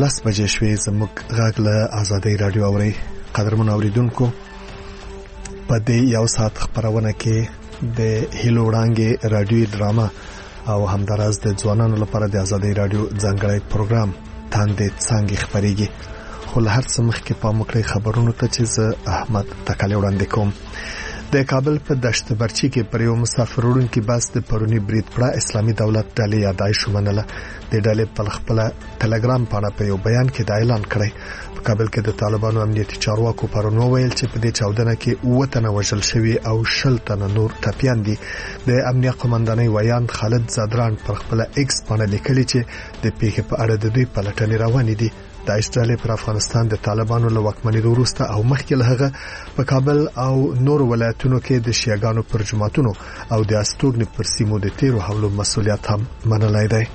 10 بجې شوې. زموږ غږ له آزادۍ رادیو اوري. قدرمن اوریدونکو، په دې یو ساعت خبرونه کې د هیلو وړانګې رادیو ډراما او همداراز د ځوانانو لپاره د آزادۍ رادیو ځانګړی پروګرام تاندې څنګه خبريږي. خو له هر څه مخکې پام وکړئ خبرونو ته چې زه احمد تکالی وړاندې کوم. د کابل په دشت برچی کې پر یو مسافر وړونکي بس د پرونی برید پړه اسلامي دولت ډلې یادایش ومنله. د ډلې په خپل ټلګرام باندې په یو بیان کې دا اعلان کړی. په کابل کې د طالبانو امنیتي چارواکو پرون وویل چې په دې چاودنه کې 9 تنه وژل شوي او 10 تنه نور ټپيان دي. د امنیت قومندانۍ ویان خالد زادران پر خپل ایکس باندې لیکلي چې د پیښې په اړه د دوی پلټنې روانې دي. د اسرائیل پر افغانستان د طالبانو له واکمنۍ وروسته او مخکې له هغه په کابل او نور ولایتونو کې د شیعاګانو پر جماعتونو او د استوګنې پر سیمو د تیرو حملو مسولیت هم منلای دی.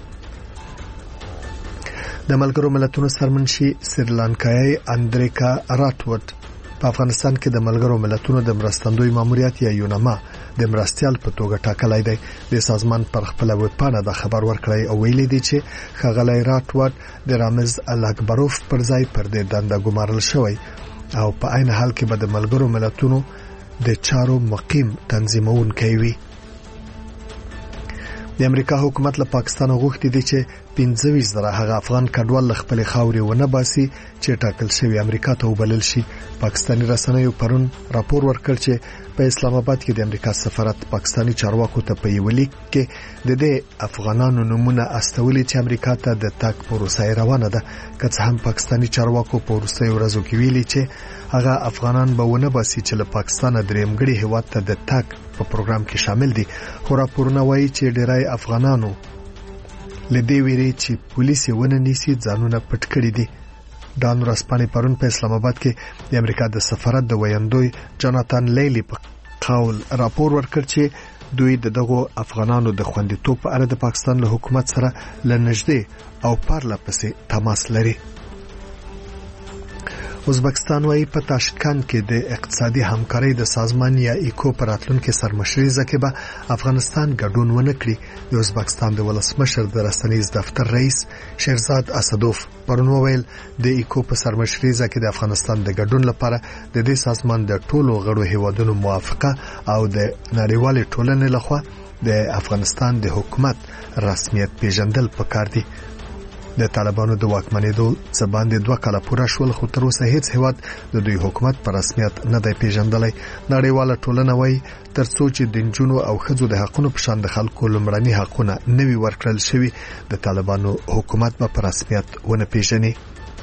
د ملګرو ملتونو سرمنشي سریلانکایي اندریکا راتورد په افغانستان کې د ملګرو ملتونو د مرستندوی ماموریت یا یوناما د مرستيال په توګه ټاکلای دی. د سازمان پر خپل ویبپاڼه د خبر ورکړی او ویلي دی چې خغلی راتورد د رامز الاکبروف پر ځای پر دې دنده ګمارل شوی او په عین حال کې به د ملګرو ملتونو د چارو مقیم تنظیمونکی وي. د امریکا حکومت له پاکستان غوښتي دي چې 25,000 هغه افغان کډوال خپل خاوري ونه باسي چې ټاکل شوی امریکا ته وبلل شي. پاکستاني رسنیو پرون راپور ورکړ چې په اسلام آباد کې د امریکا سفارت پاکستاني چارواکو ته په یو لیک کې د دې افغانانو نمونه استولي چې امریکا ته د تاک پروسه روانه ده. که څه هم پاکستاني چارواکو په وروستیو ورځو کې ویلي چې هغه افغانان به ونه باسي چې له پاکستان درېمګړي هیواد ته د تاک په پروګرام کې شامل دي. خو راپورونه وایي چې ډیری افغانانو لدې ویري چې پولیس ونه نیسي ځانونه پټ کړی دي. ډان رسپانې پرون په اسلام آباد کې د امریکا د سفارت د ویاندوی جاناتان لیلی په قول راپور ورکړ چې دوی دغه افغانانو د خوندیتوب په اړه د پاکستان له حکومت سره لنږدې او پرله پسې تماس لري. ازبکستان وايي په تاشکند کې د اقتصادي همکارۍ د سازمان یا ایکو پر راتلونکي سرمشريزه کې به افغانستان ګډون ونه کړي. د ازبکستان د ولسمشر د رسنیز دفتر رئیس شیرزاد اسدوف پرون وویل د ایکو په سرمشريزه کې د افغانستان د ګډون لپاره د دې سازمان د ټولو غړو هیوادونو موافقه او د نړیوالې ټولنې لخوا د افغانستان د حکومت رسمیت پیژندل پکار دي. د طالبانو د واکمنېدو څخه 2 کاله پوره شول خو تر اوسه هیڅ هیواد د دوی حکومت پر رسمیت نه دی پیژندلی. نړیواله ټولنه وايي ترڅو چې د جنونو او خځو د حقونو په شان د خلکو لمړني حقونه نوي ورکړل شوي د طالبانو حکومت په رسمیت ونه پیژني.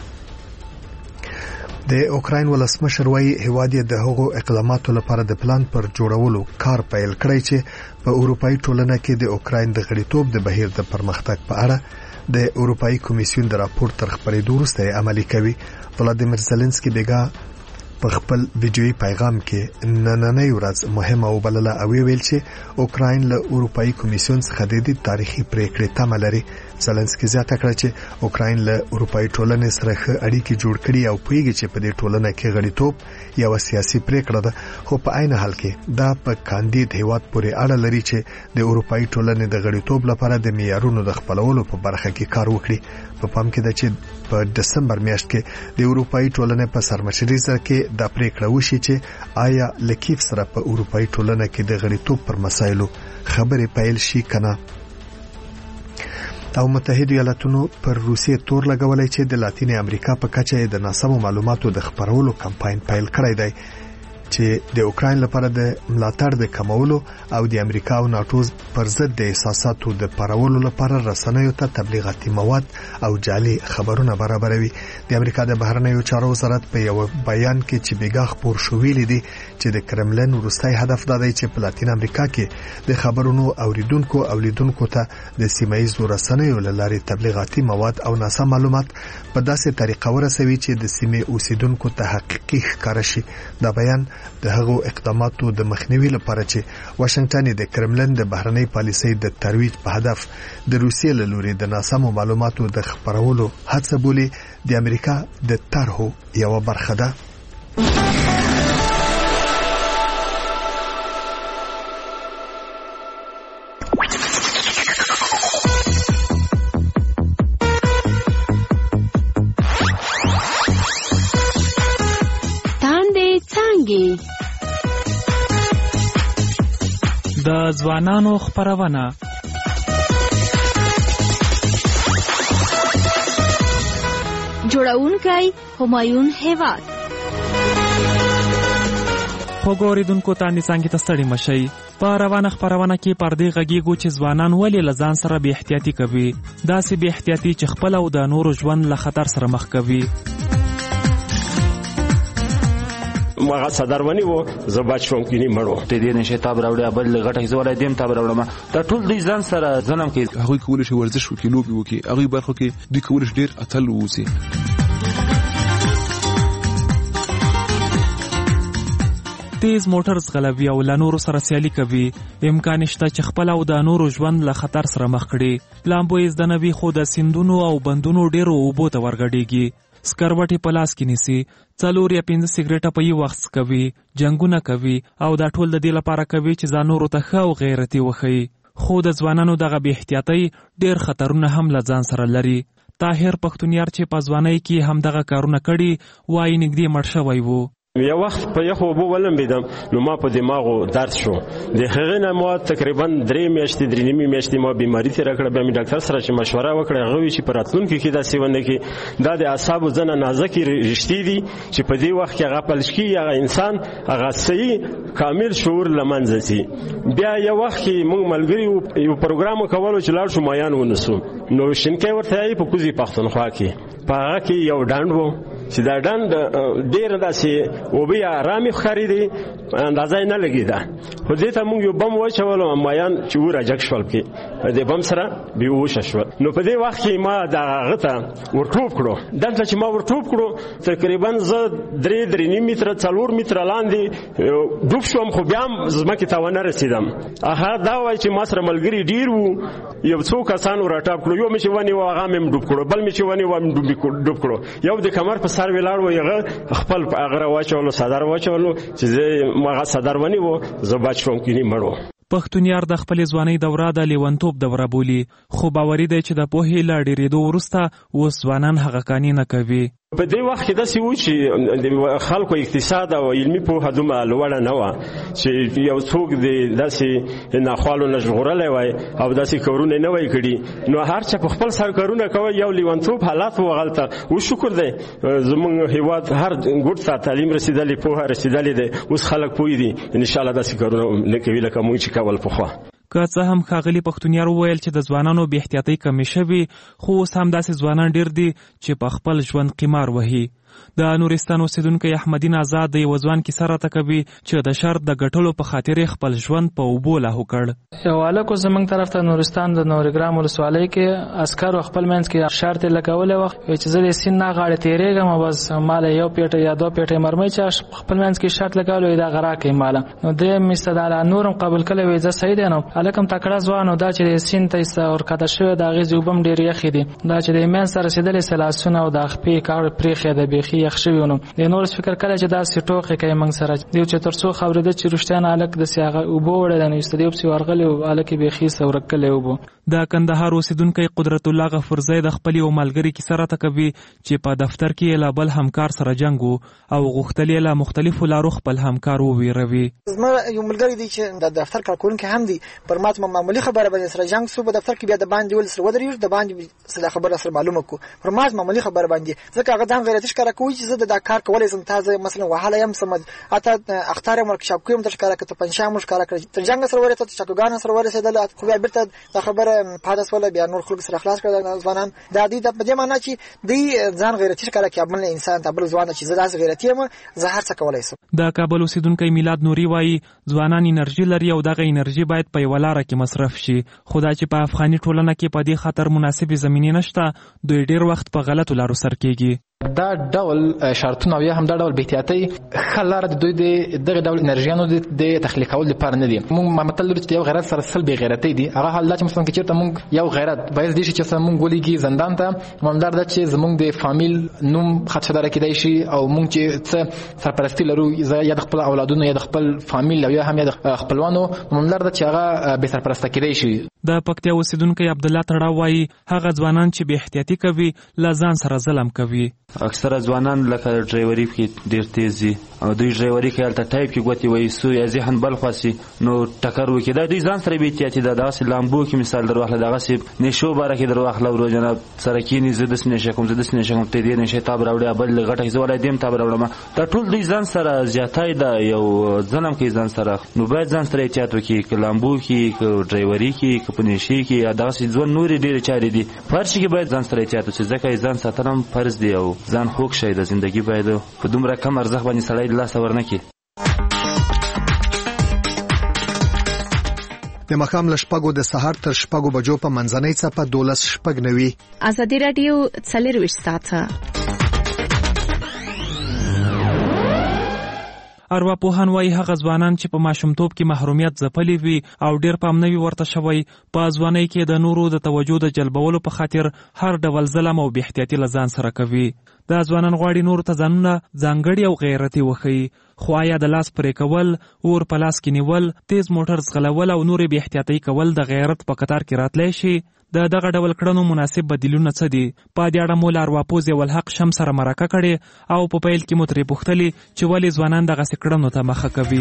د اوکراین ولسمشر وايي هیواد د هغو اقداماتو لپاره د پلان پر جوړولو کار پیل کړی چې په اروپאי ټولنه کې د اوکراین د غړیتوب د بهیر د پرمختګ په اړه د اروپאי کمیسیون د راپور تر خبرېدو وروسته عملي کوي. ولادیمیر زيلنسکي بیګا په خپل ویډیوي پیغام کې نننۍ ورځ مهمه وبلله او ویل چې اوکراین له اروپאי کمیسیون څخه د تاریخي پریکړې تمه لري. زيلنسکي زیاته کړه چې اوکراین له اروپאי ټولنې سره ښه اړیکې جوړ کړي او پوهیږي چې په دې ټولنه کې غړیتوب یو سیاسي پریکړه ده. خو په عین حال کې دا په کاندید هیواد پورې اړه لري چې د اروپאי ټولنې د غړیتوب لپاره د معیارونو د خپلولو په برخه کې کار وکړي. په پام کې ده چې په دسمبر میاشت کې د اروپאי ټولنې په سرمشريزه کې د پریکړه وشي چې آیا لکیف سره په اروپאי ټولنه کې د غړیتوب پر مسایلو خبرې پیل شي کنه. او متحده ایالاتونو پر روسیې تور لګولای چې د لاتینې امریکا په کچه د ناسمو معلوماتو د خبرولو کمپاین پیل کړی دی چې د اوکراین لپاره د ملاتړ د کمولو او د امریکا او ناتو پر ضد د احساساتو د پارولو لپاره رسنیو ته تبلیغاتي مواد او جعلي خبرونه برابروي. د امریکا د بهرنیو چارو وزارت په یو بیان کې چې بیګا خبر شو ویلي دي چې د کرملن وروستي هدف دا دی چې په لاتین امریکا کې د خبرونو اوریدونکو او لیدونکو ته د سیمایي رسنیو لارې تبلیغاتي مواد او ناسم معلومات په داسې طریقه ورسوي چې د سیمې اوسیدونکو ته حقیقي ښکار شي. دا بیان د هغو اقداماتو د مخنیوي لپاره چې واشنگټن د کرملن د بهرنۍ پالیسۍ د ترویج په هدف د روسیې له لوري د ناسمو معلوماتو د خبرولو هڅه بولي د امریکا د طرحو یو برخه ده. وړانګې. د ځوانانو خپرونه. جوړونکی همایون هیواد. خوږو اوریدونکو ته نڅانګې ته ستړي مشئ. په روانه خپرونه کې پر دې غږیږو چې ځوانان ولې له ځان سره بې احتیاطي کوي، داسې بې احتیاطي چې خپل او د نورو ژوند له خطر سره مخ کوي. مغه صدرونی وو زه بچ شوم کینی مړو ته دې نشه تاب راوړې بل غټه زولای دیم تاب راوړم دا ټول دې ځان سره ځنم کې هغه کول شي ورزش وکړي لوبي وکړي هغه برخه کې دوی کول شي ډیر اتل ووسی. تیز موټر ځغلوي او له نورو سره سیالي کوي. امکان شته چې خپل او د نورو ژوند له خطر سره مخ کړي. لامبو یې زده نه وي خو د سیندونو او بندونو ډیرو اوبو ته ورګډېږي. سکروټې په لاس کې نیسي، 4 یا 5 سیګریټه په یو وخت کوي، جنگونه کوي او دا ټول د دې لپاره کوي چې ځان نورو ته ښه او غیرتي وښيي. خو د ځوانانو دغه بې احتیاطۍ ډیر خطرونه هم له ځان سره لري. طاهر پښتونیار چې په ځوانۍ کې هم دغه کارونه کړي وایي نږدې مړ شوی وو. یو وخت په یخو اوبو ولمبېدم نو ما په دماغو درد شو. د هغې نه ما تقریبا 3 میاشتې 3.5 میاشتې ما بیماري تېره کړه. بیا مې ډاکټر سره چې مشوره وکړه هغه وایي چې په راتلونکي کې داسې ونه کړي. دا د اعصابو ځنه نازکې رشتې دي چې په دې وخت کې هغه پلش کېږي، هغه انسان هغه صحیح کامل شعور له منځه ځي. بیا یو وخت کې موږ ملګري یو پروګرام کولو چې لاړ شو مایان ونیسو نو شینکۍ ورته یې په کوزي پښتونخوا کې په هغه کې یو ډنډ و چې دا ډنډ ډېر داسې اوبه آرامې ښکارېدې، اندازه یې نه لګېده. خو دې ته موږ یو بم واچولو مایان چې وراجګ شول پکې د بم سره بېهوشه شول. نو په دې وخت کې ما د هغه ته ورټوپ کړو. دلته چې ما ورټوپ کړو تقریبا زه 3.5 متره 4 متره لاندې ډوب شوم، خو بیا هم ځمکې ته ونه رسېدم. هغه دا وایي چې ما سره ملګري ډېر وو، یو څو کسان ورټاپ کړو. یو مې چې ونیو هغه مې ډوب کړو، بل مې چې ونیو هم ډوب کړو. یو د کمر په سر ولاړ و، هغه خپل هغه واچولو صدر واچولو چې هغه صدر ونی وو زه بچ شوم کینی مړو. پښتونیار د خپل ځوانۍ دوره د لیونتوب دوره بولي، خو باوري دی چې د پوهې له ډېرېدو وروسته اوس ځوانان هغه کانې نه کوي. په دې وخت کې داسې و چې خلکو اقتصاد او علمي پوهه دومره لوړه نه وه چې یو څوک د داسې ناخوالو نه ژغورلی وای او داسې کارونه نه وای کړي. نو هر چا په خپل سر کارونه کوي. یو لیونتوب حالات و هغلته و. شکر دی زموږ هیواد هر ګوټ ته تعلیم رسېدلی، پوهه رسېدلی دی. اوس خلک پوه دي انشاءالله داسې کارونه نه کوي لکه موږ چې کول پخوا. که څه هم ښاغلي پښتونیار وویل چې د ځوانانو بې احتیاطۍ کمې شوي، خو اوس هم داسې ځوانان ډېر دي چې په خپل ژوند قمار وهي. د نورستان اوسیدونکی احمدین آزاد د یو ځوان کیسه راته کوي چې د شرط د ګټلو په خاطر خپل ژوند په اوبو لاهو کړ. یو هلک زموږ طرف ته نورستان د نورګرام ولسوالۍ کې عسکرو خپل منځ کې شرط یې لګولی وه چې زه د سیند نه غاړې تېرېږم او بس ماله 1 پیټه یا 2 پیټه مرمۍ چې خپل منځ کې شرط لګولی دا غرا کوي ماله. نو دی مې استداله نورم قبول کړی وی زه صحیح دی. نو هلک هم تکړه ځوان و. دا چې د سیند ته ورکښته شوی د هغې اوبه هم ډېرې یخې دي. دا چې د منځ ته رسېدلی لاسونه او د خپې کاوړې پرېښې ده بیخي یخ شوي. نو د نور فکر کړی چې داسې ټوکې کوي موږ سره دیو چې تر څو خبرېده چې رښتیا نه هلک داسې هغه اوبه وړی دی. نو استدی پسې ورغلی و هلک یې بیخي ورکلی اوبه. د کندهار اوسیدونکی قدرت الله غفورزی د خپل یو ملګري کیسه راته کوي چې په دفتر کې له بل همکار سره جنګ و او غوښتل یې له مختلفو لارو خپل همکار وویروي. زما یو ملګری دی چې د دفتر کارکوونکی هم دی، پر ما معمولي خبره باندې سره جنګ سو په دفتر کې. بیا د باندې ول سره ودرېږو، د باندې سره خبره سره معلومه کو. پر ما معمولي خبره باندې ځکه هغه ځان غیرتي ښکاره کوي چې زه دا کار کولی شم. تازه مثلا وهله یم سمد اته اختار یم ورکشاپ کوم تر ښکاره کته پنځه مو ښکاره کړ تر جنګ سره ورته چاکوګان سره ورسېدل. خو بیا بیرته دا خبره پاداس ولا بیا نور خلک سره خلاص کړل ځوانان. دا دې په دې معنی چې دی ځان غیرتي ښکاره کوي بل انسان ته بل ځوان چې زه داسې غیرتي یم زه هر څه کولی شم. د کابل اوسیدونکی میلاد نوري وایي ځوانان انرژي لري او دغه انرژي باید په یوه لاره کې مصرف شي. خو دا چې په افغاني ټولنه کې په دې خاطر مناسبې زمینې نشته، دوی ډېر وخت په غلطو لارو سر کېږي. دا ډول شرطونه او یا هم دا ډول بې احتیاطۍ ښه لاره د دوی دغه ډول انرژیانو د تخلیق کولو لپاره نه دي. موږ متل لرو چې یو غیرت سره سل بې غیرتۍ دي. هغه حال دا چې مثلا که چېرته موږ یو غیرت باعث دی چې موږ ولیږي زندان ته، همدار ده چې زموږ د فامیل نوم خدشداره کېدی شي او موږ چې څه سرپرستي لرو یا د خپل اولادونو یا د خپل فامیل او یا هم د خپلوانو، همدار ده چې هغه بې سرپرسته کېدی شي. د پکتیا اوسیدونکی عبدالله تړاو وایي هغه ځوانان چې بې احتیاطي کوي له ځان سره ظلم کوي. اکثره ځوانان لکه ډرایوري کې ډېر تیز دي او دوی ډرایوري کوي هلته ټایپ کې ګوتې وایي سو یا ذهن بل خواسي نو ټکر وکړي دا دوی ځان سره بې احتیاطي ده دغسې لامبو کې مثال در واخله دغسې نشو باره کې در واخله ورو جناب سره کښېني زه داسې نشه کوم زه داسې نشه کوم ته دې نشې تاب راوړې بل غټه زه ولی دې تاب راوړم دا ټول دوی ځان سره زیاتی ده یو ظلم کوي ځان سره نو باید ځان سره احتیاط وکړي که لامبو کې که ډرایوري کې که په نشې کې یا دغسې ژوند نورې ډېرې چارې دي په هر شي کې باید ځان سره احتیاط وشي ځکه ځان ساتل هم فرض دی او ځان خوږ شی د زندګي باید په دومره کم ارزښت باندې سړی د لاسه ورنه کړي. د ماښام له 6 د سهار تر 6 بجو په منځنۍ څپه 12:09 ازادي راډیو 24 ساعته. ارواپوهان وایي هغه ځوانان چې په ماشومتوب کې محرومیت ځپلي وي او ډېر پام نه وي ورته شوی په ځوانۍ کې د نورو د توجه د جلبولو په خاطر هر ډول ظلم او بې احتیاطي له ځان سره کوي. دا ځوانان غواړي نورو ته ځانونه ځانګړي او غیرتي وښیي خو آیا د لاس پرې کول اور په لاس کې نیول تیز موټر ځغلول او نورې بې احتیاطۍ کول د غیرت په قطار کې راتلی شي؟ د دغه ډول کړنو مناسب بدیلونه څه دي؟ په دې اړه مو له ارواپوه ضیاءالحق شمس سره مرکه کړې او په پیل کې مو ترې پوښتلې چې ولې ځوانان دغسې کړنو ته مخه کوي.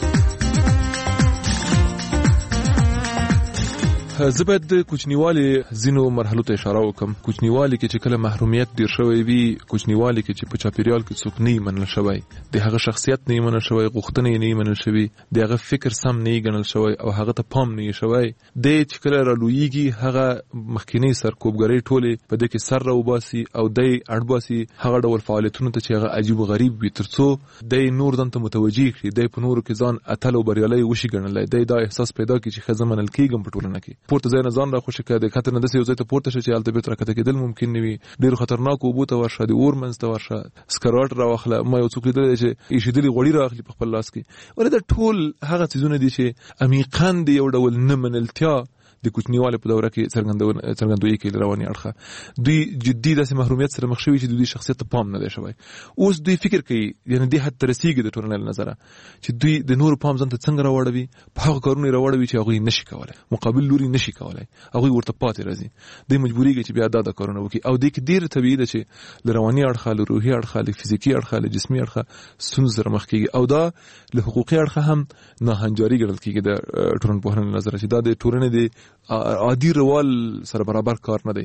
زه باید د کوچنیوالي ځینو مرحلو ته اشاره وکم. کوچنیوالي کې چې کله محرومیت ډیر شوی وي، کوچنیوالي کې چې په چاپیریال کې څوک نه منل شوی، د هغه شخصیت نه منل شوی، غوښتنې نه منل شوی، د هغه فکر سم نه ګڼل شوی او هغه ته پام نه شوی، د چې کله رالویږي هغه مخکینی سرکوبګری ټوله په دې کې سر راوباسي او د اړباسي هغه ډول فعالیتونو ته چې هغه عجیب و غریب وي ترڅو د نور ځان ته متوجي کړي، د په نورو کې ځان اتل او بریالي وشي ګڼلای، د احساس پیدا کړي چې ښځه منل کېږم په ټولنه کې. پورته ځای نه ځان را خوشي کړه د خطر نه داسې یو ځای ته پورته شي چې هلته بېرته راکښته کېدل ممکن نه وي، ډېرو خطرناکو اوبو ته ورشه، د اور منځ ته ورشه، سکروټ راواخله. ما یو څوک لیدلی دی چې ایښېدلي غوړي رااخلي په خپل لاس کې. ولې دا ټول هغه څیزونه دي چې عمیقاً د یو ډول نه منلتیا د کوچنیوالي په دوره کې څرګندوي کوي له رواني اړخه. دوی جدي داسې محرومیت سره مخ شوي چې دوی شخصیت ته پام نه دی شوی. اوس دوی فکر کوي یعنې دې حد ته رسېږي د ټولنې له نظره چې دوی د نورو پام ځان ته څنګه راوړوي، په هغو کارونو یې راوړوي چې هغوی نشي کولی، مقابل لوري نشي کولی، هغوی ورته پاتې راځي، دوی مجبورېږي چې بیا دا کارونه وکړي. او دې کې ډېر طبیعي ده چې له رواني اړخه، له روحي اړخه، له فزیکي اړخه، له جسمي اړخه ستونزو سره مخ کېږي او دا له حقوقي اړخه هم ناهنجاري ګڼل کېږي د ټولنپوهنې له نظره چې دا د ټولنې د عادي روال سره برابر کار نه دی.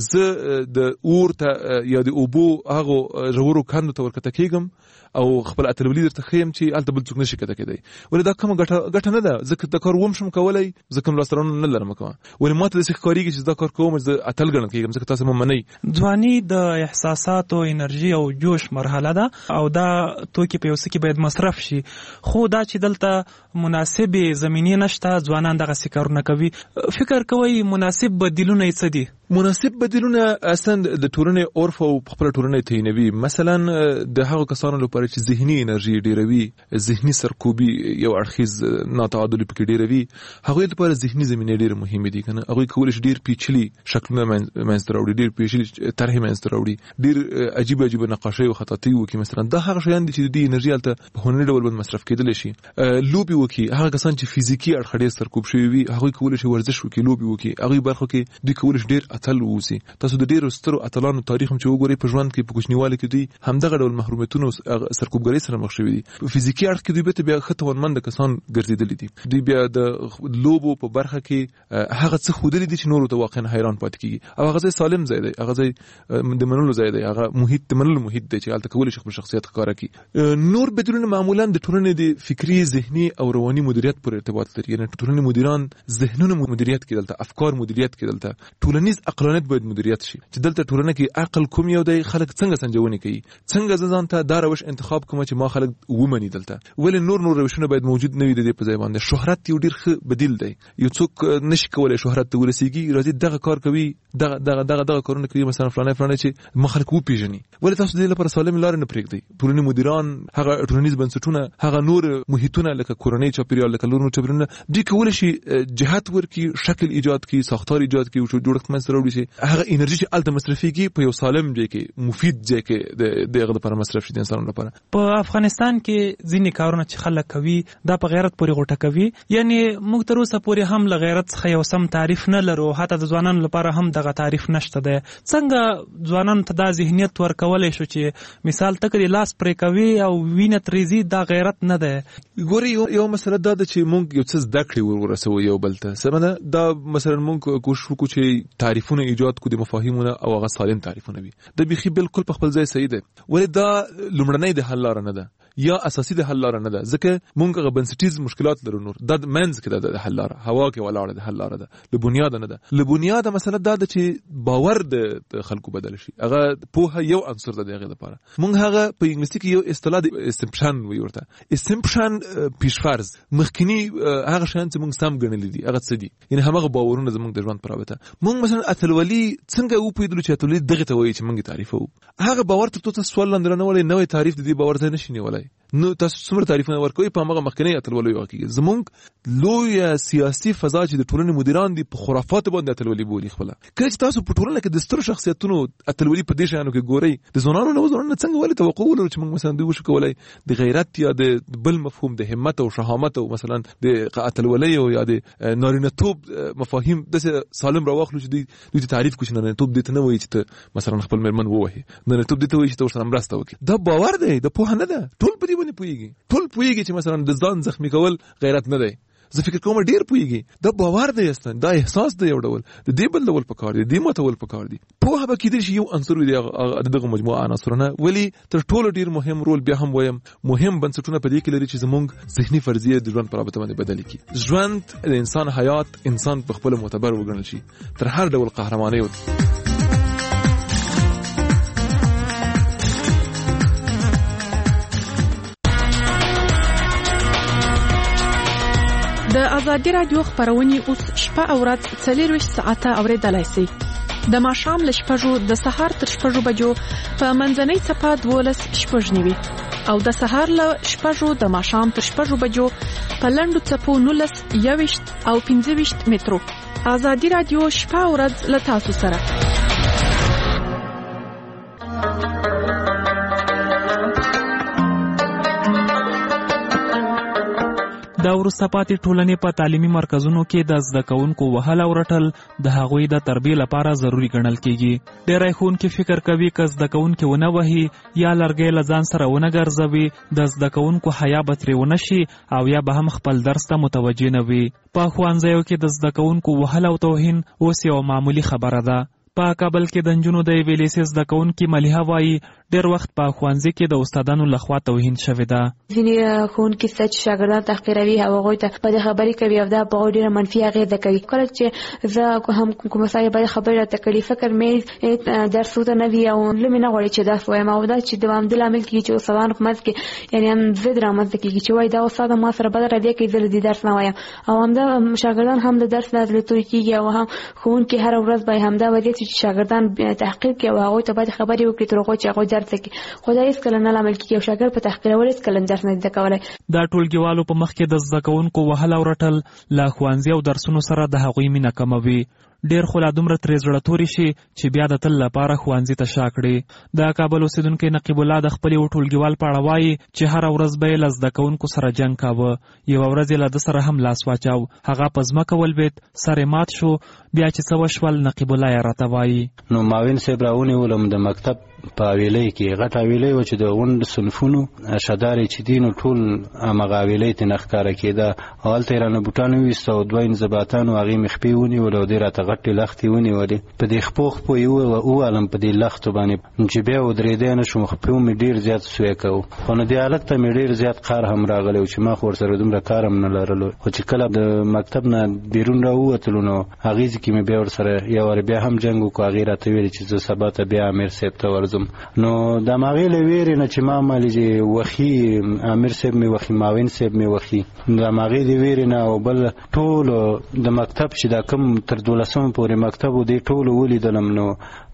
زه د اور ته یا د اوبو هغو ژورو کندو ته ورکته کېږم او خپل اتلولي درته ښیم چې هلته بل څوک نشي کته کېدی. ولې دا کومه ګټه نه ده، زه د کار وم شم کولی، زه کوم لاسته راوړنه نه لرم کومه. ولې ما ته داسې ښکارېږي چې دا کار کوم زه اتل ګڼل کېږم ځکه تاسو مه منئ. ځواني د احساساتو، انرژي او جوش مرحله ده او دا توکي په یو څه کې باید مصرف شي، خو دا چې دلته مناسبې زمینې نشته ځوانان دغسې کارونه کوي. فکر کوئ مناسب بدیلونه یې څه دي؟ مناسب بدیلونه اصلا د ټولنې عرف او خپله ټولنه تعینوي. مثلا د هغو کسانو لپاره چې ذهني انرژي ډیروي، ذهني سرکوبي یو اړخیز ناتعادلي پکې ډیروي، هغوی لپاره ذهني زمینې ډېرې مهمې دي. کنه هغوی کولی شي ډېر پیچلي شکلونه منځته راوړي، ډېر پیچلي طرحې منځته راوړي، ډېر عجیب عجیب نقاشۍ او خطاطۍ وکړي. مثلا دا هغه شیان دي چې د دې انرژي هلته په هنري ډول باندې مصرف کېدلی شي. لوبې وکړي، هغه کسان چې فزیکي اړخ ډېر سرکوب شوي وي هغوی کولی شي ورزش وکړي، لوبې وکړي. هغوی برخو کې دوی کولی شي ډېر اتل واوسي. تاسو د ډېرو سترو اتلانو تاریخ هم چې وګورئ په ژوند کې په کوچنیوالي کې دوی همدغه ډول محرومیتونو سرکوبګرۍ سره مخ شوي دي. په فزیکي اړخ کې دوی بیرته بیا ښه توانمنده کسان ګرځېدلي دي. دوی بیا د لوبو په برخه کې هغه څه ښودلي دي چې نورو ته واقعا حیران پاتې کېږي او هغه ځای سالم ځای دی، هغه ځای د منلو ځای دی، هغه محیط د منلو محیط دی چې هلته کولی شي خپل شخصیت ښکاره کړي. نور بدلونه معمولا د ټولنې د فکري، ذهني او رواني مدیریت پورې ارتباط لري. یعنې ټولنې مدیران ذهنونه مدیریت کړي، دلته افکار مدیریت کړي، دلته ټولنیز عقلانیت باید مدیریت شي چې دلته ټولنه کې عقل کوم یو دی، خلک څنګه سنجونې کوي، څنګه زه ځان ته دا روش انتخاب کوم چې ما خلک ومني. دلته ولې نور روشونه باید موجود نه وي د دې په ځای باندې. شهرت یو ډېر ښه بدیل دی. یو څوک نشي کولی شهرت ته ورسېږي، راځي دغه کار کوي، دغه کارونه کوي، مثلا فلانی چې ما خلک وپېژني. ولې تاسو د دې لپاره سالمې لارې نه پرېږدئ؟ ټولنې مدیران، هغه ټولنیز بنسټونه، هغه نور محیطونه لکه کورنۍ چاپېریال، لکه نور چاپېریالونه، دوی کولی شي جهت ورکړي، شکل ایجاد کړي، ساختار ایجاد کړي، جوړښت منځته راوړي چې هغه انرژي چې الته مصرفيږي په یو سالم ځای کې مفید ځای کې دغه لپاره مصرف شي د انسانانو لپاره. په افغانستان کې ځینې کارونه چې خلک کوي دا په غیرت پورې غوټه کوي، یعنی موږ تر اوسه پورې هم له غیرت څخه یو سم تعریف نه لرو، حتی د ځوانانو لپاره هم دغه تعریف نشته دی. څنګه ځوانانو ته دا ذهنیت ورکولی شو چې مثال ته کړي لاس پرې کوي او وینه تریزي دا غیرت نه دی؟ ګوري یو مسله دا ده چې موږ یو څه زده کړې ورسوو یو بل ته. سمه دا مثلا موږ کوشش وکړو چې تعریفونه ایجاد کړو د مفاهیمونه او هغه سالم تعریفونه وي. د بيخي بالکل په خپل ځای صحیح ده، ولې دا لومړنۍ د حل لار نه ده یا اساسي د حل لار نه ده، ځکه موږ غو بنسټیز مشکلات لرو. نور د منځ کې د حل لار هوا کې ولاړه د حل لار ده، له بنیاد نه ده. له بنیاد مسله دا ده چې باور د خلکو بدل شي. هغه په یو عنصر ده دغه لپاره موږ هغه په انګلیسي کې یو اصطلاح د اسمپشن وی ورته. اسمپشن پیشفرض مخکنی هغه شان چې موږ سم ګڼل دي هغه څه دي، یعنی هغه باورونه زموږ د ژوند پرابطه. موږ مثلا اتلولي څنګه و پیدل چې اتلولي دغه ته وایي چې موږ تعریفو هغه باور ته تاسو سوال لاندې نه ولې نوې تعریف د دې باور ته نشي نیولای. نو تاسو څومره تعریفونه ورکوي په هغه مخکنی اتلولي واقعي زمونږ لوی سیاسي فضا چې د ټولنې مدیران دي په خرافات باندې اتلولي بولي خپل. کله چې تاسو په ټولنه کې د ستر شخصیتونو اتلولي په دې شانو کې ګورئ، د زونانو نو زونانو څنګه ولې توقع ولرو چې موږ مثلا دوی وشو کولای د غیرت یا د بل مفهوم د همت او شهامت او مثلا د اتلولي او یا د نارینه توب مفاهیم د سالم راوخلو چې دوی تعریف کوي نه توب دې ته نه وایي چې مثلا خپل مرمن ووهي، نه توب دې ته وایي چې تاسو سره مرسته وکړي. دا باور دی، د پوهه نه ده. ټول په دې باندې پوهیږي، ټول پوهیږي چې مثلا د ځان زخمی کول غیرت نه دی. زه فکر کوم ډیر پوهیږي دا باور دی، اصلا دا احساس دی، یو ډول د دې بل ډول پکار دی، د متول پکار دی. په هغه کې د یو عنصر دی دغه مجموعه عناصرونه، ولی تر ټولو ډیر مهم رول بیا هم وایم مهم بنسټونه په دې کې لري چې زموږ ذهني فرضیه د ژوند پر رابطه باندې بدل کړي. ژوند د انسان حیات انسان په خپل معتبر وګڼل شي تر هر ډول قهرماني. د ازادي رادیو خبرونه اوس شپه او ورځ 24 ساعته اوریدلای شئ. د ماښام له 6 د سهار تر 6 بجو په منځنۍ صفه 12 شپږ نیوي او د سهار له 6 د ماښام تر 6 بجو په لنډو صفو 19 21 او 25 مترو. ازادي رادیو شپه او ورځ له تاسو سره. د وروسته پاتې ټولنې په تعلیمي مرکزونو کې د زده کوونکو وهل او رټل د هغوی د تربیې لپاره ضروری ګڼل کېږي. ډېری ښوونکي فکر کوي که زده کوونکي ونه وهي یا لرګی له ځان سره ونه ګرځوي د زده کوونکو حیا به ترې ونه شي او یا به هم خپل درس ته متوجه نه وي. په ښوونځیو کې د زده کوونکو وهل او توهین اوس یو معمولي خبره ده. په کابل کې د نجونو د یوې لیسې زده کوونکي ملیحه وایي ډېر وخت په ښوونځي کې د استادانو لخوا توهین شوې ده. ځینې ښوونکي شته چې شاګردان تحقیروي او هغوی ته بدې خبرې کوي او دا په ډېره منفي اغېزه کوي. کله چې زه هم کومه ځای بدې خبرې راته کوي فکر مې درس ورته نه وي او زړه مې نه غواړي چې درس ووایم او دا چې دوامداره لامل کېږي چې استادانو په منځ کې یعنې هم ضد رامنځته کېږي چې وایي دا استاد ما سره بده رویه کوي زه د درس نه وایم او همدا شاګردان هم د درس نه لرې کېږي او هم ښوونکي هره ورځ باید همدا وضعیت چې شاګردان تحقیر کوي او هغوی ته باید خبرې وکړي تر هغو چې هغوی درس کوي. خو دا هېڅکله نه لامل کېږي او شاګرد په تحقیرولو هېڅکله درس نه زده کولی. دا ټولګیوالو په مخ کې د زده کوونکو وهل او رټل له ښوونځي او درسونو سره د هغوی مینه کموي. ډېر خو لا دومره ترې زړه تورې شي چې بیا د تل لپاره ښوونځي ته شا کړي. د کابل اوسېدونکی نقیب الله د خپل یو ټولګیوال په اړه وایي چې هره ورځ به یې له زده کوونکو سره جنګ کاوه. یوه ورځ یې له ده سره هم لاس واچاو، هغه په ځمکه ولوېد، سر یې مات شو. بیا چې څه وشول نقیب الله یې راته وایي. نو معاون صاحب راونیولم د مکتب په حویلۍ کې غټ حویلۍ وه چې د غونډ صنفونو شدارې چې دي نو ټول همغه حویلۍ ترې نه ښکاره کېده. هلته یې رانه بوټان وویسته او دوه انضباطانو هغې مې خپې ونیولې او دوی راته غټې لښتې ونیولې. په دې خپو یې ووالم په دې لښتو باندې چې بیا ودرېدی نه شوم. خپې مې ډېر زیات سوی کوو خو نو دې حالت ته مې ډېر زیات قهر هم راغلی و چې ما خو ورسره دومره کار هم نه لرلو. خو چې کله د مکتب نه بیرون راووتلو نو هغې ځای کې مې بیا ورسره یو وارې بیا هم جنګ وکړو. هغې راته ویلې چې زه سبا ته بیا امیر صاحب ته ورځم. نو د ماغې له ویرې نه چې ما مالې وخي امیر صاحب مې وخي معاون صاحب مې وخي د ماغې د ویرې نه او بل ټولو د مکتب چې دا کم تر 12 پورې مکتب و دې ټولو ولیدلم. نو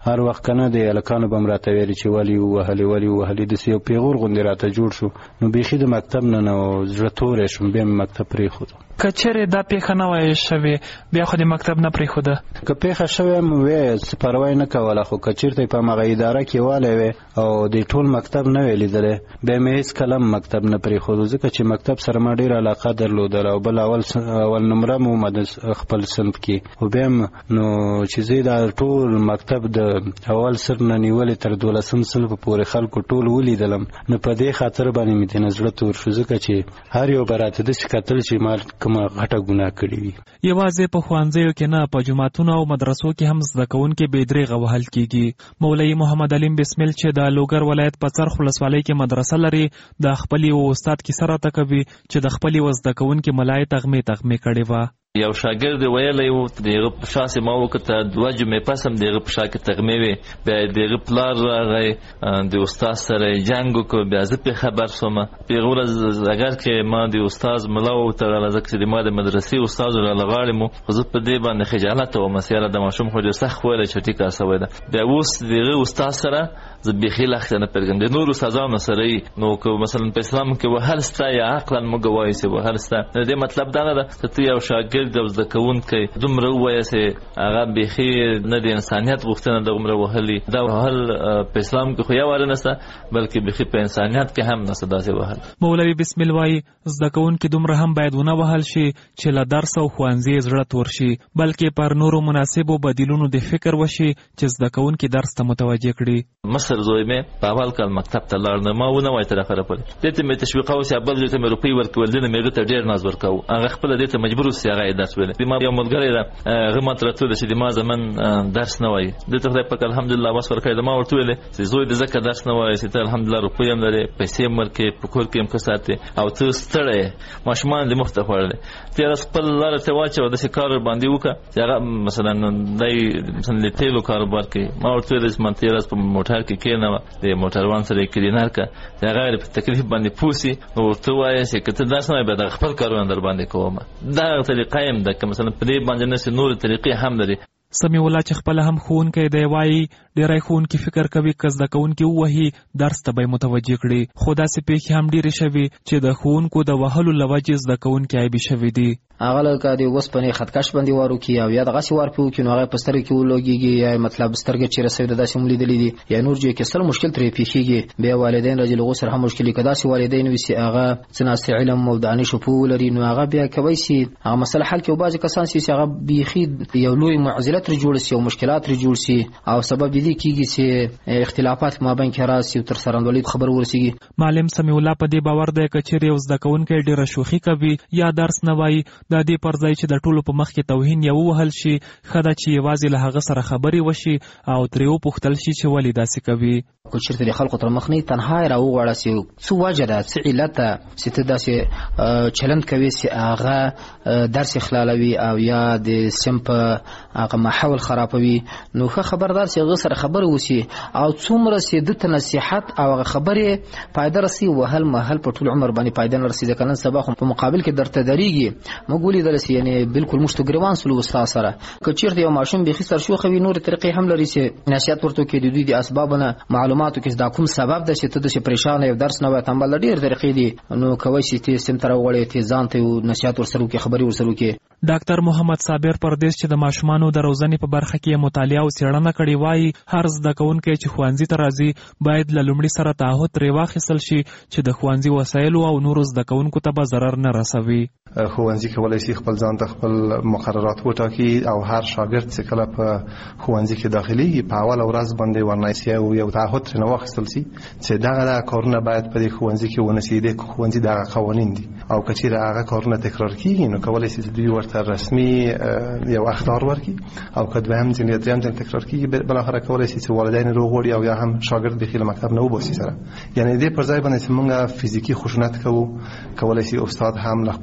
هر وخت کنه د الکانو بم راته ویل چې ولی وهلي د یو پیغور غوندې راته جوړ شو. نو بیخي د مکتب نه زړه تورې شوم، بیا مکتب پرېښود. کچره دا پیښه نه وای شوی بیا خو د مکتب نه پرېښوده؟ که پیښه شوی وې څه پروا نه کوله، خو کچیرته په مغه اداره کې والی وې او د ټول مکتب نه وې لیدلی، بیا مې هېڅ کلم مکتب نه پرېښودو، ځکه چې مکتب سره ما ډېره علاقه درلودله او بل اول نمره مو د خپل صنف کې. خو بیا نو چې زه دا ټول مکتب د اول صنف نه نیولې تر 12 صنف پورې خلکو ټول ولیدلم، نو په دې خاطر باندې مې د زړه تور شو، ځکه چې هر یو به راته داسې کتل چې ما کومه غټه ګناه کړې وي. یوازې په ښوونځیو کې نه، په جوماتونو او مدرسو کې هم زده کوونکي بې دریغه وهل کېږي. مولوي محمد علیم بسمل چې د لوګر ولایت په څرخ ولسوالۍ کې مدرسه لري، د خپل یو استاد کیسه راته کوي چې د خپل یو زده کوونکي ملای تغمې کړې وه. یو شاګرد ویلی و دغه په شا سې ما وکته 2 جمعې پس هم دغه په شا کې تغمې وې، بیا دغه پلار راغی د استاد سره جنګ وکړ، بیا زه پرې خبر شوم. په هغه ورځ اگر کې ما د استاد ملا وتړله، ځکه چې ما د مدرسې استاد راله غاړې مو، خو زه په دې باندې خجالته وم چې یاره د ماشوم خو ډېر سخت ویلی چې ټیکه سوی ده. بیا اوس دغه استاد سره زه بیخي لښته نه پرېږدم، د نورو استادانو سره یې. نو که مثلا په اسلام کې وهل سته یا عقلا موږ وایو چې وهل سته، د دې مطلب دا نه ده چې ته یو شاګرد او زده کوونکی دومره ووایه چې هغه بیخي نه د انسانیت غوښتنه ده دومره وهلي. دا وهل په اسلام کې خو یواره نشته، بلکې بیخي په انسانیت کې هم نشته داسې وهل. مولوي بسمل وایي زده کوونکي دومره هم باید ونه وهل شي چې له درس او ښوونځي زړه تور شي، بلکې پر نورو مناسبو بدیلونو د فکر وشي چې زده کوونکي درس ته متوجه کړي. مصر زوی مې په اول کال مکتب ته لاړ، نه ما ونه وای تر اخره پورې دې ته مې تشویقاوه چې بل ځای ته مې روپۍ ورکول، دې نه مې هغه ته ډېر ناز ورکاوه، هغه خپله دې ته مجبور اوسي هغه یې درس ویلی. ما یو ملګری ده هغه ماته راته ویله چې د ما زمن درس نه وایي، دې ته خدای پاک الحمدلله وس ورکړی ده. ما ورته ویلې چې زوی دې ځکه درس نه وایي چې ته الحمدلله روپۍ هم لرې، پیسې هم ورکوې، په کور کې هم ښه ساتې او ته ستړی یې، ماشومان دې مخ ته خوړلی، تېره خپل لاره ته واچوه، داسې کار باندې وکړه چې هغه مثلا دی مثلا د تیلو کاروبار کوي. ما ورته ویلې چې ما تېره په موټر کې کېنوه، د موټروان سره یې کلینر کړه چې هغه په تکلیف باندې پوه سي، نو ورته ووایه چې که ته درس نه وایې بیا دغه خپل کارونه در باندې کوم. دغه طریقه هم ده، که مثلا په دې باندې نسي نورې طریقې هم لري. سمیع الله چې خپل هم ښوونکی دی وایي ډېری ښوونکي فکر کوي که زده کوونکي ووهي درس ته به یې متوجه کړي، خو داسې پیښې هم ډېرې شوي چې د ښوونکو د وهلو له وجې زده کوونکي عیبي شوي دي. هغه لکه د اوسپنې خطکش باندې وار وکړي او یا دغسې وار پرې وکړي، نو هغه په سترګې کې ولګېږي، یا مطلب سترګې چې رسوي د داسې هم لیدلي دي، یا نور ځای کې سل مشکل ترې پیښېږي. بیا والدین راځي له هغو سره هم مشکل که داسې والدین وي چې هغه څه ناسې علم او دانش او پوه ولري، نو هغه بیا کولی شي هغه مسله حل کړي، او بعضې کسان چې هغه بیخي یو لوی معضله ترې جوړ شي او مشکلات ترې جوړ شي، او سبب دې کېږي چې اختلافات په مابین کې راشي او تر سرانډولۍ خبر ورسېږي. معلم سمیع الله په دې باور دی که چېرې یو زده کوونکی ډېره شوخي کوي یا درس نه وایي، د دې پر ځای چې د ټولو په مخ کې توهین یا ووهل شي، ښه ده چې یوازې له هغه سره خبرې وشي او ترې وپوښتل شي چې ولې داسې کوي. که چېرته د خلکو تر مخ نه تنها یې راوغواړه چې څه وجه ده، څه علت ده چې ته داسې چلند کوي چې هغه درس اخلالوي او یا د صنف هغه ماحول خرابوي، نو ښه خبردار چې هغه سره خبرې وشي او څومره چې ده ته نصیحت او هغه خبرې فایده رسي، وهل محل په ټول عمر باندې فایده نه رسي، ځکه نن سبا خو په مقابل کې درته درېږي. موږ ولیدل چې یعنې بالکل موږ ته ګریوان سولو استاد سره. که چېرته یو ماشوم بیخي سرشوخه وي، نورې طریقې هم لري چې نصیحت ورته وکړي، د دوی د اسبابو نه معلوماتو کې دا کوم سبب ده چې ته داسې پریشانه یو درس نه وایې، تنبل ډېرې طریقې دي، نو کولی شي ته صنف ته راوغواړې، ته ځان ته نصیحت ورسره وکړې، خبرې ورسره وکړې. ډاکټر محمد صابر پردیس چې د ماشومانو د روزنې په برخه کې مطالعه او څېړنه کړې وایي هر زده کوونکی چې ښوونځي ته راځي باید له لومړي سره تعهد ترې واخیستل شي چې د ښوونځي وسایلو او نورو زده کوونکو ته به ضرر نه رسوي. ښوونځي کولی شي خپل ځان ته خپل مقررات وټاکي او هر شاګرد چې کله په ښوونځي کې داخليږي په اوله ورځ باندې ورنایسي او یو تعهد ترې واخیستل شي چې دغه کارونه باید په دې ښوونځي کې ونه شي. د ښوونځي دغه قوانین دي او که چېرې هغه کارونه تکرار کېږي نو کولی شي چې دوی ورته رسمي یو اخطار ورکړي، او که دویم ځل یا دریم ځل تکرار کېږي بالاخره کولی شي چې والدین روغوړي او یا هم شاګرد بخیل مکتب نه وباسي سره. یعنې دې پر ځای باندې چې موږ فزیکي خشونت کوو، کولی شي استاد هم له خپل شاګرد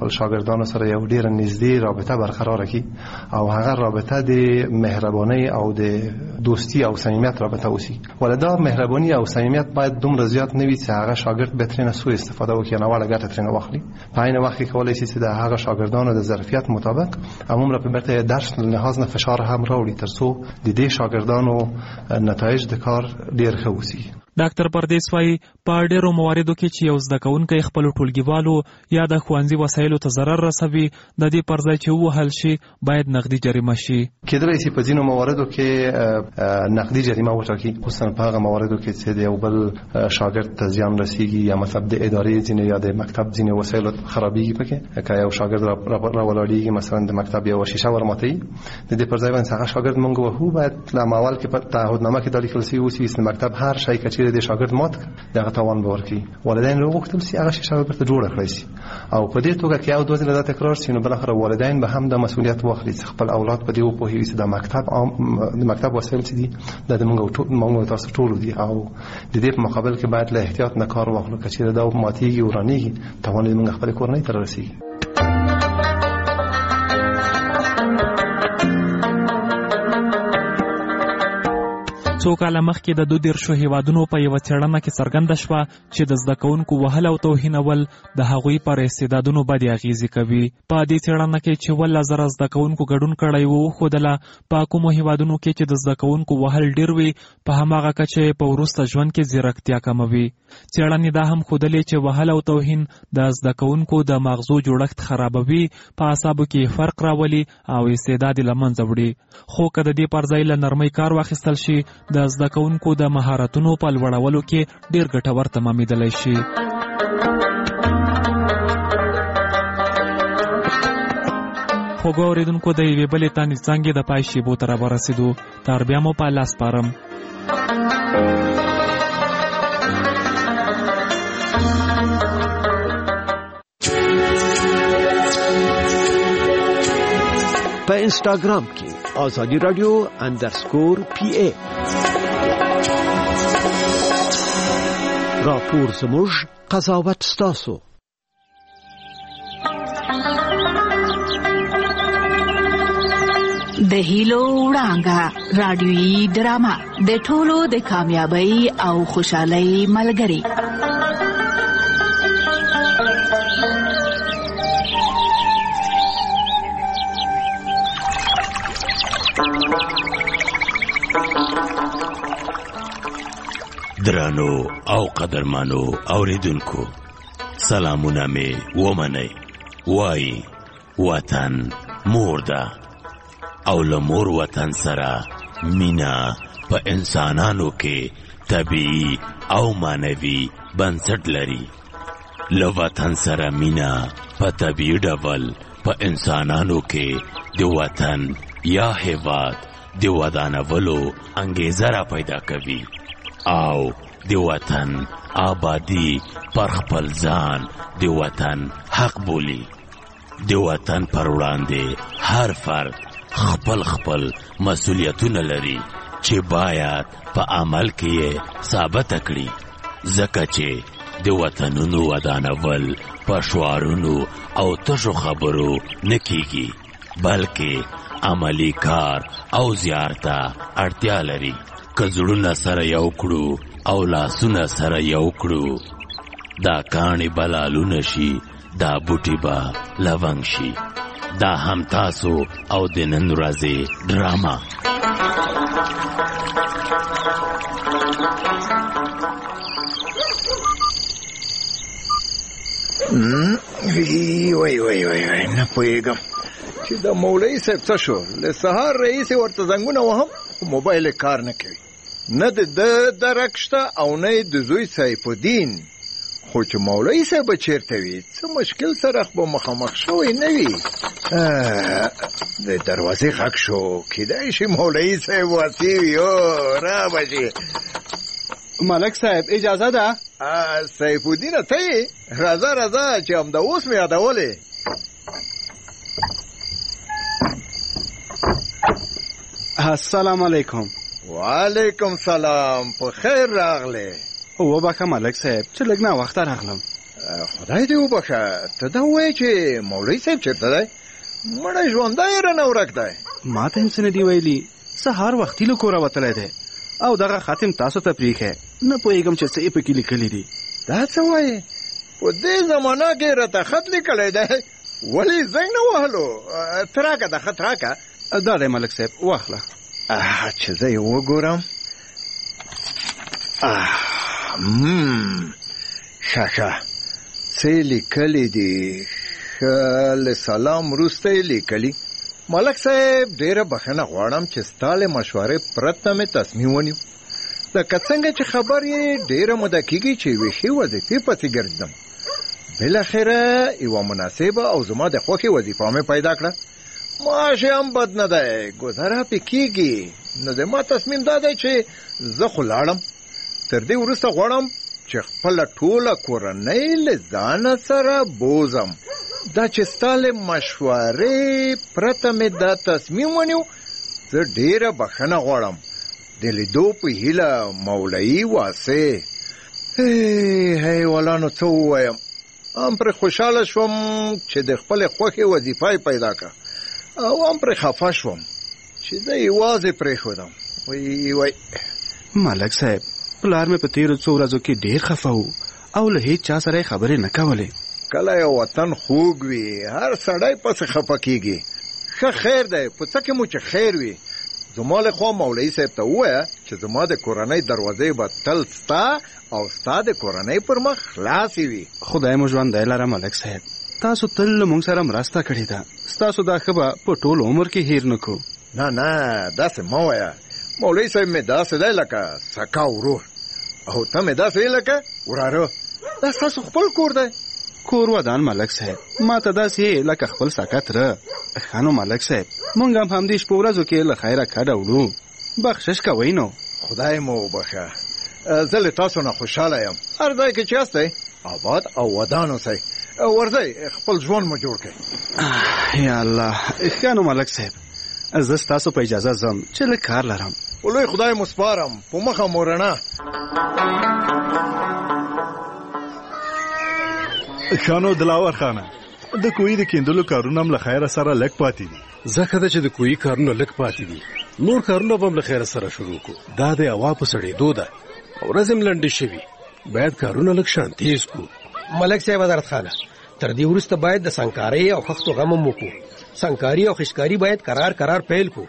شاګردانو سره یو ډیر نږدې رابطه برقرار کړي او هغه رابطه د مهرباني او د دوستی او صمیمیت رابطه وسی. ولدا مهرباني او صمیمیت باید دومره زیات نه وي چې هغه شاګرد به ترې نه سوء استفاده وکړي نه وړه ګټه ترې نه واخلي. په عین وخت کې کولای شي چې د هغه شاګردانو د ظرفیت مطابق عموما په برته درس لحاظ نه فشار هم راوړي ترڅو د دې شاګردانو نتایج د کار ډیر ښه وسی. ډاکټر پردیس وايي په ډیرو مواردو کې چې یو زده کوونکی خپل ټولګیوالو یا د ښوونځي وسایلو ته ضرر رسوي د دې پر ځای چې ووهل شي باید نقدي جریمه شي. کېدای شي په ځینو مواردو کې نقدي جریمه وټاکي، خصوصا په هغه مواردو کې چې د یو بل شاګرد ته زیان رسیږي یا مطلب د ادارې ځینې یا د مکتب ځینې وسایل خرابېږي. پکې که یو شاګرد را ولاړېږي مثلا د مکتب یو شیشه ورماتوي، د دې پر ځای باندې هغه شاګرد مونږ وهو باید له اول کې په تعهدنامه کې دا لیکل شوي اوسي چې مکتب هر شی چې د شاګرد مات دغه تاوان به ورکړي. والدین وغوښتل چې هغه شیشه ورته جوړه کړی شي او په دې توګه کې یو دوه ځله دا تکرار شي نو بالاخره والدین به هم د مسؤلیت واخلي چې خپل اولاد په دې وپوهوي چې د مکتب وسایل چې دي د موږ تاسو ټول دي او د دې په مقابل کې باید له احتیاط نه کار واخلو چې دا ماتېږي او رانیږي تاوان یې موږ خپل کورنۍ ته رسیږي. څو کاله مخکې د 22 هیوادونو په یو څېړنه کې څرګنده شوه چې د زده کوونکو وهل او توهینول د هغوی پر استعدادونو بدې اغیزې کوي. په دې څېړنه کې چې 1000 زده کوونکو ګډون کړی و وښودله په کومو هیوادونو کې چې د زده کوونکو وهل ډیر وي په هماغه کچه په وروسته ژوند کې ځیرکتیا کموي. څېړنې دا هم ښودلې چې وهل او توهین د زده کوونکو د مغزو جوړښت خرابوي، په اعصابو کې فرق راولي او استعداد یې له منځه وړي. خو که د دې پر ځای له نرمۍ کار واخیستل شي د زده کوونکو د مهارتونو په لوړولو کې ډیر ګټور تمامېدلی شي. خوږو اورېدونکو د یوې بلې تانې څانګې د پای شیبو ته راورسېدو. تر بیا مو په الله سپارم. په انسټاګرام کې آزادی رادیو _PA راپور زموږ قضاوت ستاسو. د هیلو وړانګه رادیویي ډرامه د ټولو د کامیابی او خوشحالۍ ملګری. درانو او قدرمانو اوریدونکو سلامونه می ومنئ. وای وطن مور ده او لمور وطن سره مینا په انسانانو کې طبیعي او مانوي بنسټ لري. له وطن سره مینا په طبیعي ډول په انسانانو کې د وطن یا هیواد د ودانولو انګیزه را پیدا کوي او د وطن آبادی پر خپل ځان د وطن حق بولی. د وطن پر وړاندې هر فرد خپل مسؤلیتونه لري چې باید په عمل کې ثابت کړي، ځکه چې د وطنونو ودانول په شعارونو او تشو خبرو نه کیږي بلکې عملی کار او زیارته اړتیا لري. که زړونه سره یو کړو او لاسونه سره یو کړو دا کاڼي بلالونه شي، دا بوټي به لونګ شي. دا هم تاسو او د نن ورځې ډراما. وای نه پوهېږم چې د مولوي صاحب څه شو. له سهار رئیس ورته زنګونه وهم خو موبایل کار نه کوي. نه د درک شته او نه د زوی سیف الدین. خو چې مولوي صاحب چیرته وي څه مشکل سره به مخامخ شوی نه وي. د دروازې غږ شو، کیدای شي مولوي صاحب واسی وي. را بشي ملک صاحب اجازه ده؟ سیف الدین ته یې راځه چې همدا اوس مې یادولې. السلام علیکم. وعلیکم سلام. په خیر راغله. وبخښه ملک صاحب چې لږ ناوخته راغلم. خدای دې وبخه، ته دا وایې چې مولوي صاحب چېرته دی؟ مړی ژوندی رانه ورک دی. ما ته هم څه نه دي ویلي. سهار وختي له کوره وتلی دی او دغه خاتم تاسو ته پرېښی. نه پوهېږم چې څه یې پکې لیکلي دي. دا څه وایې؟ په دې زمانه کې راته خط لیکلی دی، ولې زنګ نه وهلو؟ ته راکه دا خط راکه. دا دی ملک صاحب، واخله. چې زه یې وګورم. ښه څه لیکلي دي؟ له سلام وروسته یې لیکلي: ملک صاحب ډېره بخښنه غواړم چې ستا له مشورې پرته مې تصمیم ونیو. لکه څنګه چې خبر یې ډېره موده کېږي چې یوې ښې وظیفې پسې ګرځم. بالاخره یوه مناسبه او زما د خوښې وظیفه مې پیدا کړه. معاش یې هم بد نه دی، ګذره پې کېږي. نو د ما تصمیم دا دی چې زه خو لاړم. تر دې وروسته غواړم چې خپله ټوله کورنۍ له ځانه سره بوزم. دا چې ستا له مشورې پرته مې دا تصمیم ونیو، زه ډېره بخښنه غواړم. د لیدو په هیله، مولوي واسع. هی والا، نو څه ووایم؟ هم پرې خوشحاله شوم چې د خپلې خوښې وظیفه یې پیدا کړه، او هم پرې خفه شوم چې زه یوازې پرېښودم. وای ملک صاحب، پلار مې په تېرو څو ورځو کې ډېر خفه و او له هیڅ چا سره یې خبرې نه کولې. کله یو وطن خوږ وي، هر سړی پسې خفه کېږي. ښه خیر دی، په څه کې مو چې خیر وي. زما له خوا مولوي صاحب ته ووایه چې زما د کورنۍ دروازې به تل ستا او ستا د کورنۍ پر مخ خلاصې وي. خدای مو ژوندی لره ملک صاحب. تاسو تل له موږ سره مرسته کړې ده. ستاسو دا ښه به په ټول عمر کې هیر نه کړو. نه داسې مه وایه. مولوي صاحب مې داسې دی لکه سکا ورور، او ته مې داسې لکه وراره. دا ستاسو خپل کور دی. کور ودان ملک صاحب، ما ته داسې لکه خپل سکه تره. ښه نو ملک صاحب، موږ هم همدې شپو ورځو کې له خیره کډه وړو. بخشش کوئ نو. خدای مو وبخښه. زه له تاسو نه خوشحاله یم. هر ځای کې چې یاستئ آباد او ودان اوسئ. ورځئ خپل ژوند مو جوړ کړئ. یا الله. ښه نو ملک صاحب، زه ستاسو په اجازه ځم چې لږ کار لرم. لوی خدای مو سپارم. په مخه مو رڼا. خانو دلاور خانه، د کوی د کیندلو کارونه هم له خیره سره لږ پاتې دي. ځکه ده چې د کوی کارونه لږ پاتې دي، نور کارونه به هم له خیره سره شروع کړو. دا د هوا په سړېدو ده، ورځ هم لنډې شوي، باید کارونه لږ شان تیز کړو. ملک صاحب حضرت خانه، تر دې وروسته باید د سنګکارۍ او خښتو غم هم وکړو. سنګکاري او خشکاري باید قرار پیل کړو.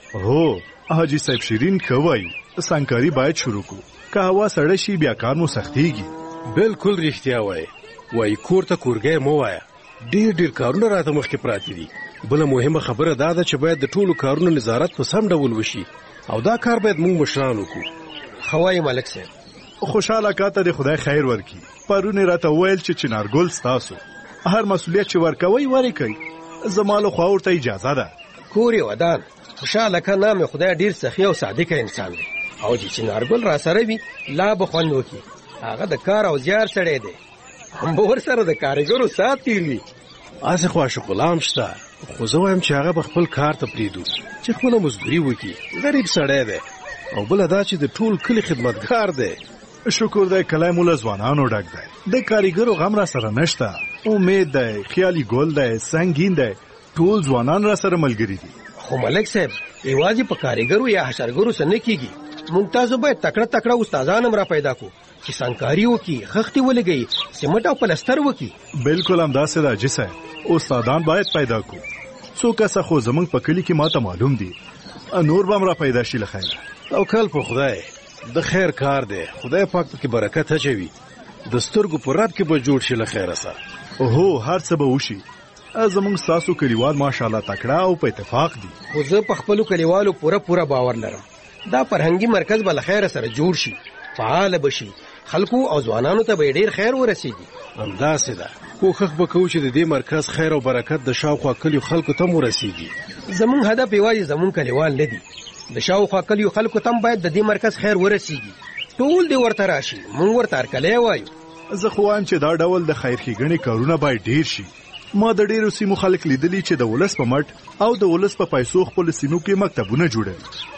هو حاجي صاحب شیرین ښه وایي، سنګکاري باید شروع کړو. که هوا سړه شي بیا کار مو سختېږي. بالکل رښتیا وایي کور ته کورګی مه وایه. ډېر کارونه راته مخکې پراته دي. بله مهمه خبره دا ده چې باید د ټولو کارونو نظارت په سم ډول وشي، او دا کار باید موږ مشران وکړو. ښه وایي ملک صاحب. خوشحاله کاته د خدای خیر ورکړي. پرون یې راته وویل چې چنارګل ستاسو، هر مسؤلیت چې ورکوئ ورکوئ. زما له خوا ورته اجازه ده. کور یې ودان. خوشحاله که نام خدای ډېر سخي او صادقه انسان دی، او چې چنارګل را سره وي لا به خوند وکړي. هغه د کار او زیار سړی دی، هم به ورسره د کارګرو سات تیر وي. هسې خو عاشق غلام شته، خو زه وایم چې هغه به خپل کار ته پرېږدو چې خپله مزدوري وکړي. غریب سړی دی، او بله دا چې د ټول کلي خدمتګار دی. شکر دی کلی مو له ځوانانو ډک دی. د کاریګرو غم را سره نشته. امید دی، خیالي ګل دی، سنګین دی، ټول ځوانان را سره ملګري دي. خو ملک صاحب یوازې په کاریګرو یا حشرګرو څه نه کېږي. موږ تاسو باید تکړه استادان هم را پیدا کړو چې سنګکاري وکړي، خښتې ولګوي، سیمټ او پلستر وکړي. بالکل همداسې ده حاجي صاحب، استادان باید پیدا کړو. څو کسه خو زموږ په کلي کې ماته معلوم دي، نور به هم را پیدا شي له خیره. توکل په خدای، د خیر کار دی. خدای پاک پکې برکت اچوي. د سترګو په رب کې به جوړ شي له خیره سره. هو هر څه به وشي. زموږ ستاسو کلیوال ماشاءالله تکړه او په اتفاق دي. خو زه په خپلو کلیوالو پوره باور لرم. دا فرهنګي مرکز به له خیره سره جوړ شي، فعال بشي، خلکو او ځوانانو ته به ډېر خیر ورسېږي. همداسې ده. کوښښ به کوو چې د دې مرکز خیر او برکت د شاوخوا کلیو خلکو ته هم ورسېږي. زموږ هدف یوازې زموږ کلیوال نه دي، د شاوخوا کلیو خلکو ته هم باید د دې مرکز خیر ورسېږي. ټول دې ورته راشي، موږ ورته هرکلی وایو. زه خو وایم چې دا ډول د خیر ښېګڼې کارونه باید ډېر شي. ما د ډېرو سیمو خلک لیدلي چې د ولس په مټ او د ولس په پیسو خپل سیمو کې مکتبونه جوړوي.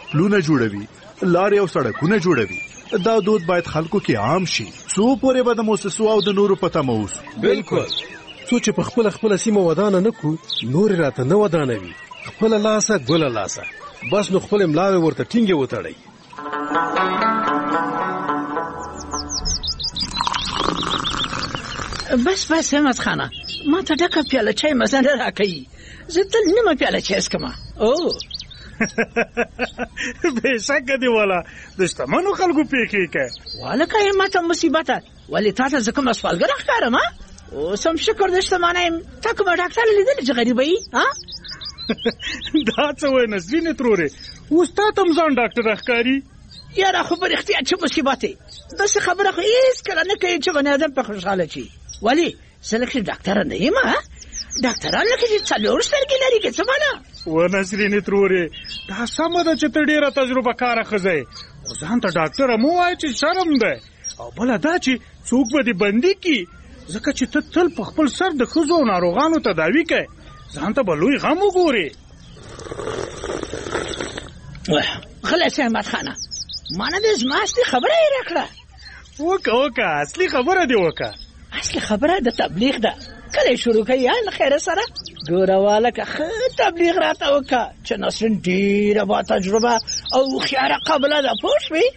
پلونه جوړوي، لارې او سړکونه جوړوي. دا دود باید خلکو کې عام شي. څو پورې به د موسسو او د نورو په تمه اوسو. بالکل. څو چې په خپله سیمه ودانه نه کړو، نور راته نه ودانوي. خپله لاسه ګله لاسه، بس نو خپل ملاوې ورته ټینګې وتړئ. بس احمد خانه، ما ته ډکه پیاله چای مزه نه راکوي. زه تل نیمه پیاله چای څکمه. بېشکه دې والا د شتمنو خلکو پیکې که والکه یې ماته مصیبته، ولې تا ته زه کومه سوالګره ښکارم؟ اوس هم شکر د شتمانه یم. تا کومه ډاکټر لیدلې چې غریبه یي؟ دا څه وایې نسرینې ترورې، اوس تا ته هم ځان ډاکټره ښکاري؟ یاره خو په رښتیا چې مصیبت دی. داسې خبره خو هېڅکله نه کوي چې بني ادم په خوشحاله شي. ولې زه لکه ډاکټره نه یم؟ ډاکټران لکه چې 4 سترګې لري که څه معنا؟ و نسرینې ترورې، دا سمه ده چې ته ډېره تجربه کاره ښځه یې، خو ځان ته ډاکټره مه وایه چې شرم دی. او بله دا چې څوک به دې بندي کړي، ځکه چې ته تل په خپل سر د ښځو او ناروغانو تداوي کوې، ځان ته به لوی غم وګورې. غلی شه احمد خانه، ما نه دې زما اصلي خبره یې راکړه. وکه اصلي خبره دې وکه. اصلي خبره د تبلیغ ده. کله شروع کوي له خیره سره؟ ګوره والکه ښه تبلیغ راته وکړه چې نسرین ډېره با تجربه او هوښیاره قابله ده، پوه شوې؟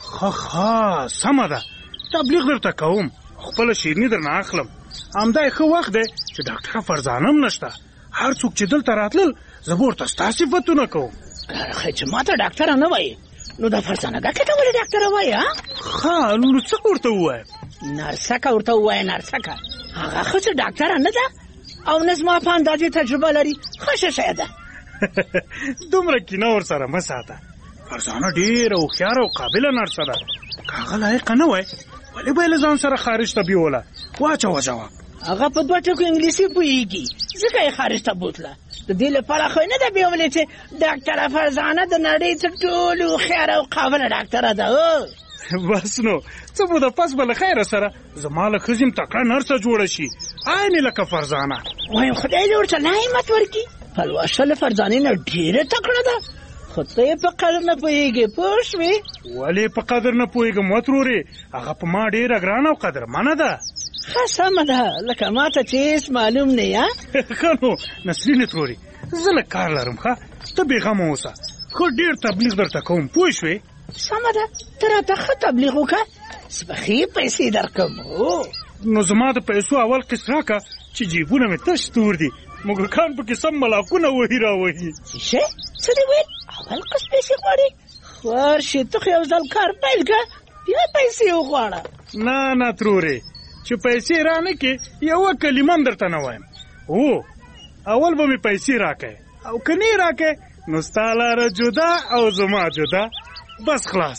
ښه سمه ده، تبلیغ درته کوم، خپله شیریني درنه اخلم. همدا یې ښه وخت دی چې ډاکټره فرزانه هم نشته. هر څوک چې دلته راتلل زه به ورته ستا صفتونه کوم. خی چې ما ته ډاکټره نه وایي، نو دا فرزانه ګکې ته ولې ډاکټره وایي؟ ښه نو څه ورته ووایم؟ نرسکه ورته ووایه، نرسکه. هغه ښه چې ډاکټره نه ده او نه زما په اندازې تجربه لري، ښه شی ده. دومره کینه ورسره مه ساته. فرزانه ډېره هوښیاره او قابله نرسه ده. که هغه لایقه نه وای ولې به یې له ځان سره خارج ته بیوله؟ واچوه جواب. هغه په 2 ټکو انګلیسي پوهېږي، ځکه یې خارج ته بوتله. د دې لپاره خو یې نه ده بیولې چې ډاکټره فرزانه د نړۍ تر ټولو هوښیاره او قابله ډاکټره ده. بس نو څه موده پس به له خیره سره زما له ښځې م تکړه نرسه جوړه شي، عین لکه فرزانه. وایم خدای دې ورته نعمت ورکړي. پلوشه له فرزانې نه ډېره تکړه ده، خو ته یې په قدر نه پوهېږې، پوه شوې؟ ولې په قدر نه پوهېږم وترورې؟ هغه په ما ډېره ګرانه او قدرمنه ده. ښه سمه ده، لکه ما ته چې هېڅ معلوم نه یې. ښه نو نسرینې ترورې، زه لږ کار لرم، ښه ته بېغمه اوسه، ښه ډېر تبلیغ درته کوم، پوه شوې؟ سمه ده، ته راته ښه تبلیغ وکړه، زه به ښې پیسې درکړم. نو زما د پیسو اول قسط راکړه چې جیبونه مې تش تور دي، موږکان پکې سم ملاکونه وهي راوهي. څه دې ویل؟ اول قسط پیسې غواړې؟ ورشې ته خو یو ځل کار پیل کړه، بیا پیسې وغواړه. نه ترورې، چې پیسې را نه کړې یوه کلمه هم درته نه وایم. اول به مې پیسې راکړې، او که نه یې راکړې نو ستا لاره جدا او زما جدا، بس خلاص.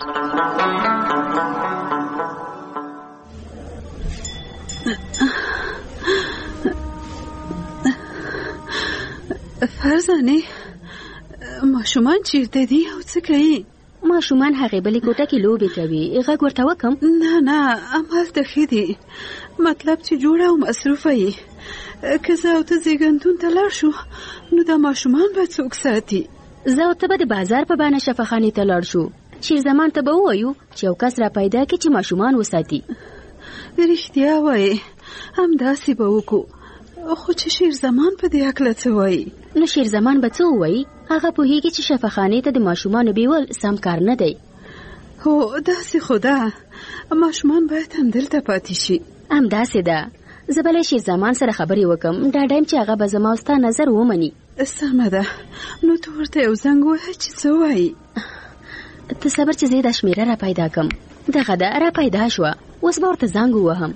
فرزانه، ماشومان چیرته دي او څه کوي؟ ماشومان هغې بلې کوټه کې لوبې کوي. غږ ورته وکړم؟ نه همالته ښه دي، مطلب چې جوړه او مصروفه یې. که زه او ته زیږنتون ته لاړ شو نو دا ماشومان به څوک ساتي؟ زه او ته به د بازار په بانه شفاخانې ته لاړ شو، شیرزمان ته به ووایو چې یو کس را پیدا کړي چې ماشومان وساتي. رښتیا وایې، همداسې به وکړو. خو چې شیرزمان په دې هکله څه وایي؟ نو شیرزمان به څه ووایي؟ هغه پوهېږي چې شفاخانې ته د ماشومانو بیول سم کار نه دی. هو داسې خو ده، ماشومان باید همدلته پاتې شي. همداسې ده، زه به له شیرزمان سره خبرې وکړم، ډاډه یم چې هغه به زما او ستا نظر ومني. سمه ده، نو ته ورته یو زنګ ووایه چې څه وایي. ته صبر چې زه دا شمېره را پیدا کړم. دغه ده را پیدا شوه، اوس به ورته زنګ ووهم.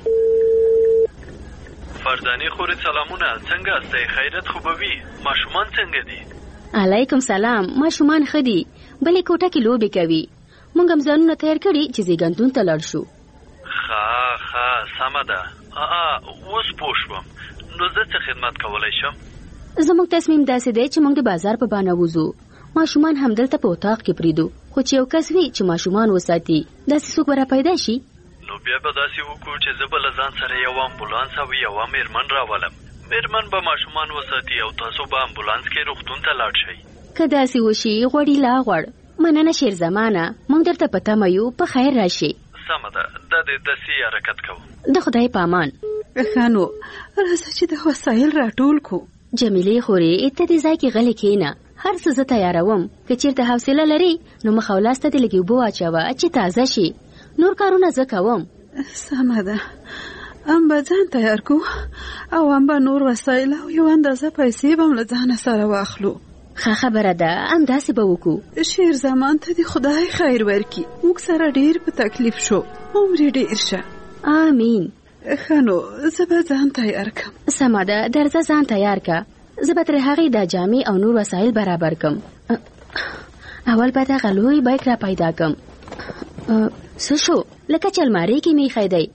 فرزانې خورې سلامونه، څنګه استئ؟ خیرت خو به وي؟ ماشومان څنګه دي؟ علیکم سلام، ماشومان ښه دي، بلې کوټه کې لوبې کوي. موږ هم ځانونه تیار کړي چې زیږنتون ته لاړ شو. ښه سمه ده. اوس پوه شوم، نو زه څه خدمت کولی شم؟ زموږ تصمیم داسې دی چې موږ د بازار په بانه وځو، ماشومان همدلته په اتاق کې پریږدو، خو چې یو کس وي چې ماشومان وساتي، داسې څوک به را پیدا شي. نو بیا به داسې وکړو چې زه به له ځان سره یو امبولانس او یوه میرمن راولم. میرمن به ماشومان وساتي او تاسو به امبولانس کې روغتون ته لاړ شئ. که داسې وشي غوړي لا غوړ. مننه شیر زمانه، موږ درته په تمه یو، په خیر راشي. سمه ده، دا د داسې حرکت کوو. د خدای په امان. ښه نو راځه چې د وسایل راټول کو. جمیلې خورې ته دې ځای کې غلې کښېنه، هر څه زه تیاروم. که چېرته حوصله لري نو مخ او لاس ته دې لږ اوبه واچوه چې تازه شي. نور کارونه زه کوم. سمه ده، ام به ځان تیار کو او ام به نور وسایل او یو اندازه پیسې به م له ځانه سره واخلو. ښه خبره ده، همداسې به وکړو. شیر زمان ته دې خدای خیر ورکړي، موږ سره ډېر په تکلیف شو، عمر یې ډېر شه. آمین. ښه نو زه به ځان تیار کړم. سمه ده، درځه ځان تیار که. زه به تر هغې دا جامې او نور وسایل برابر کړم. اول به دغه لوی بیک را پیدا کړم. څه شو؟ لکه چې المارۍ کې مې ایښی دی.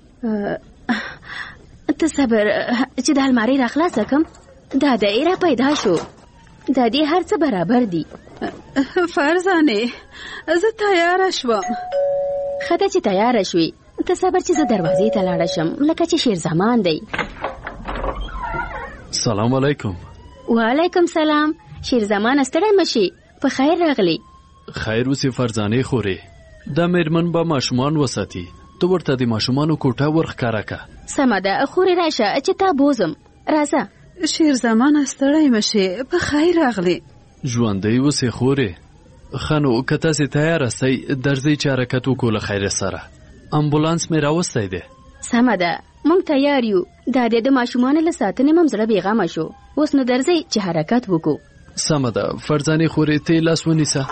ته صبر چې د المارۍ را خلاصه کړم. دا دی را پیدا شو. دا دې هر څه برابر دي. فرزانې زه تیاره شوم. ښه ده چې تیاره شوې. ته صبر چې زه دروازې ته لاړه شم، لکه چې شیر زمان دی. سلام علیکم. وعلیکم سلام. شیر زمان ستړی مشي، په خیر راغلی. خیر اوسې فرزانې خورې. دا مېرمن به ماشومان وساتي، ته ورته د ماشومانو کوټه ورښکاره که. سمه ده، خورې راشه چې تا بوزم. راځه. شیر زمان ستړی مشي، په خیر راغلی. ژوندی اوسې خورې. ښه نو که تاسې تیاره سئ درځئ چې حرکت وکړو له خیر سره. امبولانس مې راوستی دی. سمه ده، موږ تیار یو. دا د ماشومانو له ساتنې مم زړه بېغمه شو. اوس نو درځئ چې حرکت وکړو. سمه ده، فرزانې خورې ته یې لاس ونیسه.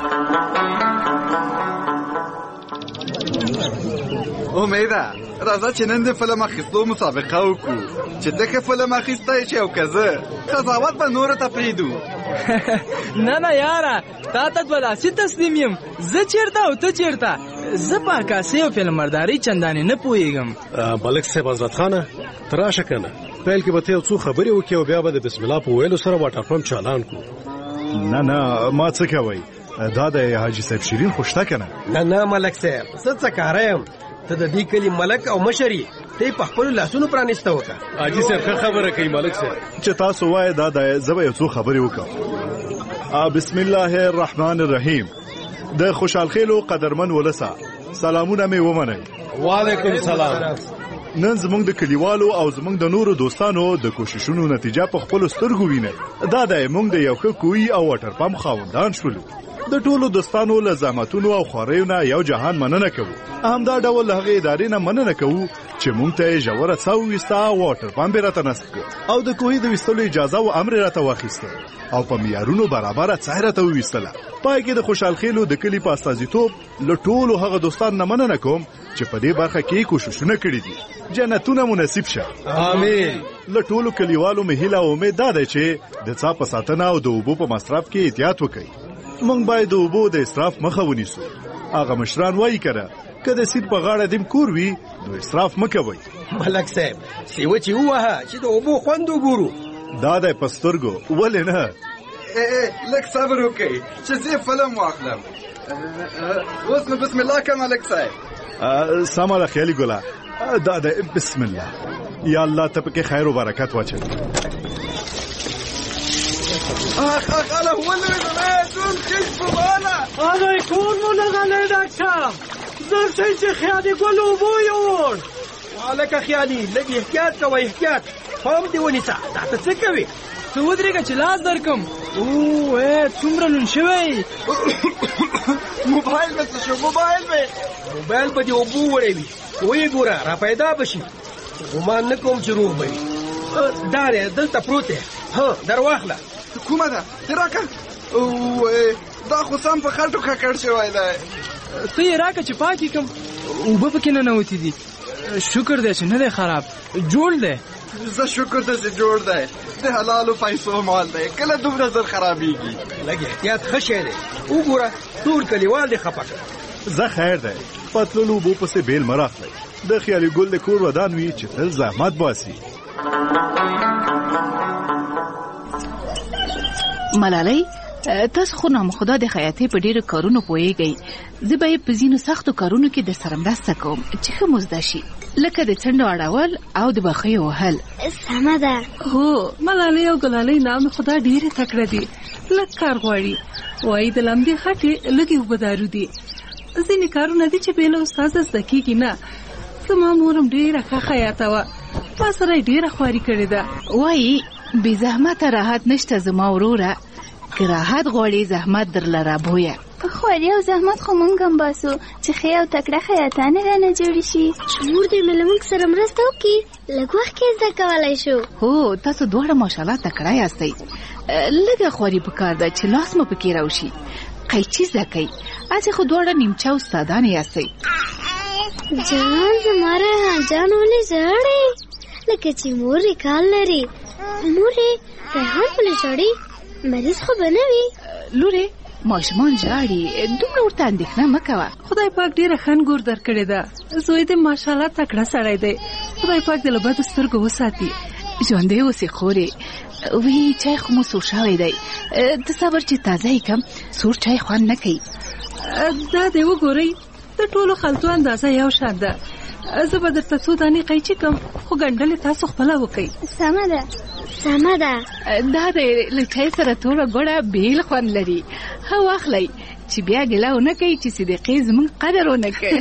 امیده راځه چې نن د فلم اخیستو مسابقه وکړو، چې ته که فلم اخیستی شي او که زه، قضاوت به نورو ته پرېږدو. نه یاره، تا ته دوه لاسي تسلیم یم. زه چېرته او ته چېرته؟ زه په عکاسۍ او فلمبردارۍ چندانې نه پوهېږم. ملک صاحب حضرت خانه ته راشه که نه، پیل کې به ته یو څو خبرې وکړې او بیا به د بسم الله په ویلو سره واټر پمپ چالان کړو. نه ما څه کوئ، دا د حاجي صاحب شیرین خو شته که نه؟ نه ملک صاحب، زه څه کاره یم. ته د دې کلي ملک او مشر یې، ته یې په خپلو لاسونو پرانیسته وکړه. حاجي صاحب ښه خبره کوي ملک صاحب. چې تاسو وایې دا دی، زه به یو څو خبرې وکړم. بسم الله الرحمن الرحیم. د خوشحالخیلو قدرمن ولسه سلامونه مې ومنئ. وعلیکم سلام. نن زموږ د کلیوالو او زموږ د نورو دوستانو د کوششونو نتیجه په خپلو سترګو وینئ. دا دی موږ د یو ښه کوهي او واټر پمپ خاوندان شولو. د ټولو دوستانو له زحمتونو او خواریو نه یو جهان مننه کوو. همدا ډول له هغې ادارې نه مننه کوو چې موږ ته یې ژوره څا وویسته او واټر پمپ یې راته نصب کړ او د کوهي د ویستلو اجازه او امر یې راته واخیسته او په معیارونو برابره څا یې راته وویستله. پای کې د خوشحالخیلو د کلي په استازیتوب له ټولو هغه دوستانو نه مننه کوم چې په دې برخه کې کوششونه کړي دي. جنتونه منصیب شه. آمین. له ټولو کلیوالو مې هیله او امید دا دی چې د څا په ساتنه او د اوبو په مصرف کې احتیاط وکړي. موږ باید د اوبو د اسراف مخه ونیسو. هغه مشران وایي کنه که د سیند په غاړه دیم کور وي نو اسراف مه کوئ. ملک صاحب سیوه چې ووهه چې د اوبو خوند وګورو. دا دی په سترګو، ولې نه؟ لږ صبر وکړئ چې زه فلم واخلم. اوس نو بسم الله که ملک صاحب. سمه ده خیالي ګله، دا دی بسم الله. یا الله ته پکې خیر و برکت واچوي. ألا هو اللي دول كشف بالا هذا يكون من الغالي دكتور زر شيء خيالي قولوا بويون وعليك خيالي لقي احتياط كوي احتياط فهم دي ونساء تحت تسكوي تودريك چلاز دركم ايه څومره نن شوي موبایل بس شو موبایل به دې وبو وړي وي ګوره را پیدا بشي ګمان نکوم چې روغ وي دار دلته پروت ها درواخله کومه ده راکه او دا خو سم په خټو ککړ شوی دی. ته یې راکه چې پاکې کړم اوبه پکې ننوتې دي. شکر دی چې نه دی خراب، جوړ دی. زه شکر دی چې جوړ دی، د حلالو پیسو مال دی، کله دومره زر خرابېږي. لږ احتیاط ښه شی دی. وګوره ټول کلیوال دې خفه کړه. زه خیر دی، په تللو اوبو پسې بیل مه راخلئ. د خیالي ګل د کور ودان وي چې تل زحمت باسي. ملالۍ تاسو خو نامخدا د خیاطۍ په ډیرو کارونو پوهیږئ. زه به یې په ځینو سختو کارونو کې درسره مرسته کوم چې ښه مو زده شي، لکه د څنډو اړول او د بخیو وهل. سمه ده. هو ملالۍ او ګلالۍ نامخدا ډیرې تکړه دي، لږ کار غواړي وایي د لمدې خټې لږې اوبه دارو دي. ځینې کارونه دي چې بې له استاده زده کېږي نه. زما مورم ډېره ښه خیاطه وه، ما سره یې ډېره خواري کړې ده. وایي بې زحمته راحت نشته زما وروره، که راحت غواړې زحمت درله رابویه. په خواري او زحمت خو مونږ هم باسو چې ښې او تکړه خیاطانې رانه جوړې شي. چې مور دې مې له مونږ سره مرسته وکړي، لږ وخت کې زده کولی شو. هو تاسو دواړه ماشاءالله تکړه یاستئ. لږه خواري پکار ده چې لاس مو پکې راوشي. قیچي زده کوئ، هسې خو دواړه نیمچه استادانې یاستئ. جان زما ریحان جان ولې ژاړې؟ لکه چې مور یې کال لري. مورې ریحان ولې ژاړي؟ مریض خو به نه وي؟ لورې ماشومان ژاړي، دومره ورته اندېښنه مه کوه. خدای پاک ډېره ښه نګور درکړې ده. زوی دې ماشاءالله تکړه سړی دی. خدای پاک دې له بدو سترګو وساتي. ژوندی اوسې خورې. وی چای خو مو سور شوی دی، ته صبر چې تازه یې کم، سور چای خوند نه کوي. دا دې وګورئ، د ټولو خلطو اندازه یو شان ده. زه به درته څو دانې قیچي کم، خو ګنډلې تاسو خپله وکئ. سمه ده سمه ده. دا د له چای سره توره ګوړه بېل خوند لري. ښه واخلئ چې بیا ګیله ونه کوي چې صدیقې زموږ قدر ونه کوي.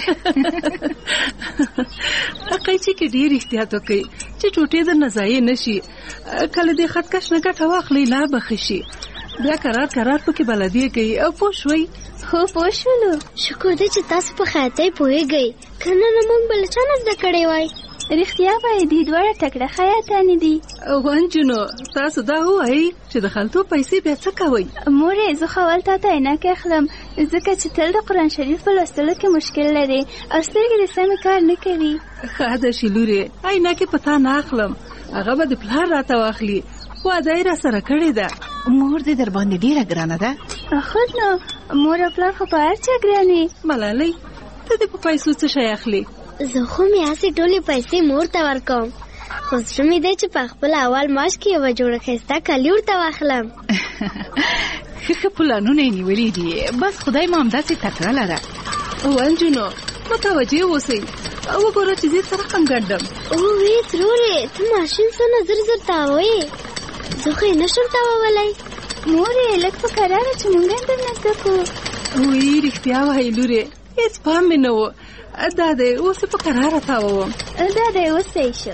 قیچي کې ډېر احتیاط وکئ چې ټوټې درنه ضایع نه شي. کله دې خطکش نه ګټه واخلئ لا به ښه شي. بیا کرار کرار پکې بلدیه کوي. او پوه شوئ؟ هو پوه شولو. شکر دی چې تاسو په خیاطۍ پوهېږئ، که نه نو موږ به له چا نه زده کړی وای. رښتیا وایي دوی دواړه تکړه خیاطانې دي. ونجونو تاسو دا ووایئ چې د خلطو پیسې بیا څه کوئ؟ مورې زه خو اول تا ته عینکې اخلم، ځکه چې تل د قرآن شریف په لوستلو کې مشکل لري او سترګې دې سمې کار نه کوي. ښه ده چې لورې عینکې په تا نه اخلم، هغه به د پلار راته واخلي. واده یې را سره کړې ده. مور دې در باندې ډېره ګرانه ده. خود نو مور او پلار خو په هر چا ګرانې. ملالۍ ته دې په پیسو څه شی اخلي؟ زه خو مې هسې ټولې پیسې مور ته ورکوم، خو زړه مې دی چې په خپل اول معاش کې یوه جوړه ښایسته کالي ورته واخلم. ښه پلانونه یې نیولي دي، بس خدای مو همداسې تکړه لره. ونجونو متوجه اوسئ، وګوره چې زه سره هم ګنډم. اووې ترورې ته ماشین څونه زر زر تاووې، زه خو یې نشم تاوولی. مورې لږ په کراره چې مونږ هم درنه زده کړو. وی رښتیا وایي لورې، هېڅ پام مې نه و. دا دی اوس په کراره تاووم. دا دی اوس صحیح شو.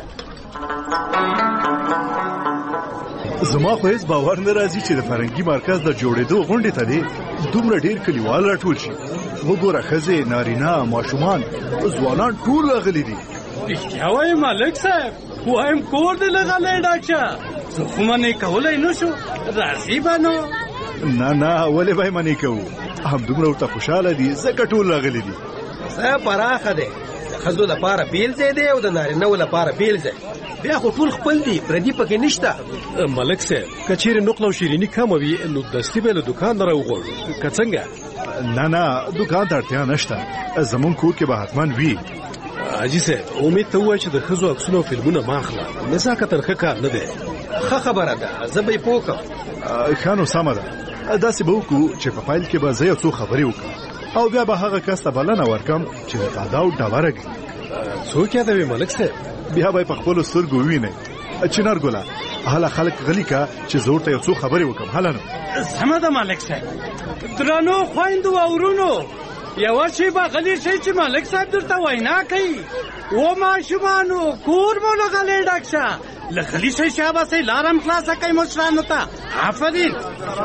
زما خو هېڅ باور نه راځي چې د فرهنګي مرکز د جوړېدو غونډې ته دې دومره ډېر کلیوال راټول شي. وګوره ښځې، نارینه، ماشومان، ځوانان ټول راغلي دي. رښتیا وایي ملک صاحب، وایم کور دې لغلی ډاک شه. زه خو منې کولی نه شو، راځي به نو. نه ولې به یې منې کوو؟ همدومره ورته خوشحاله دي ځکه ټول راغلي دي. ځای پراخه دی، د ښځو لپاره بیل ځای دی او د نارینهو لپاره بیل ځای. بیا خو ټول خپل دي، پردي پکې نشته. ملک صاحب که چیرې نقل او شیریني کمه وي نو دستي به له دوکان نه راوغواړو، که څنګه؟ نه دوکان ته اړتیا نشته، زمونږ کور کې به حتما وي. حاجي صاحب امید ته ووایه چې د ښځو عکسونه او فلمونه مه اخله، نزاکتن ښه کار نه دی. ښه خبره ده، زه به یې پوه کړم. ښه نو سمه ده، داسې به وکړو چې په پیل کې به زه یو څو خبرې وکړم او بیا به هغه کس ته بلنه ورکم چې د تاداو ډبره کړي. څوک یادوي ملک صاحب؟ بیا به یې په خپلو سترګو ووینئ. چنار ګله هله خلک غلي که چې زه ورته یو څو خبرې وکړم. هله نو سمه ده ملک صاحب. درنو خویندو او ورونو، یوه شیبه غلی شئ چې ملک صاحب درته وینا کوي. و ماشومانو کور مو له غلی ډک شه، له غلی شئ شاباسئ، لار هم خلاصه کوئ مشرانو ته. آفرین.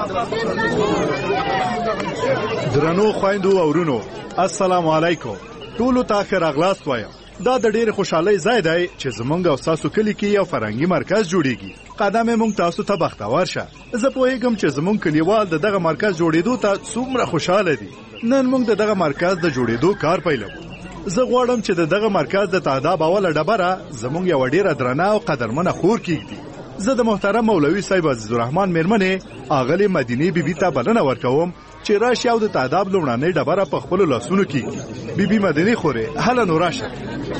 درنو خویندو او ورونو، السلام علیکم. ټولو ته ښه راغلاست وایم. دا د ډېرې خوشحالۍ ځای دی چې زمونږ او ستاسو کلي کې یو فرهنګي مرکز جوړیږي. قدم یې موږ تاسو ته بختور شه. زه پوهېږم چې زمونږ کلیوال د دغه مرکز جوړېدو ته څومره خوشحاله دي. نن موږ د دغه مرکز د جوړېدو کار پیلوو. زه غواړم چې د دغه مرکز د تاداب اوله ډبره زمونږ یوه ډېره درنه او قدرمنه خور کېږدي. زه د محترم مولوي صاحب عزیزالرحمن میرمنې اغلې مدینې بیبي ته بلنه ورکوم چې راشي او د تاداب لومړنۍ ډبره په خپلو لاسونو کېږدي. بیبي مدینې خورې، هله نو راشه.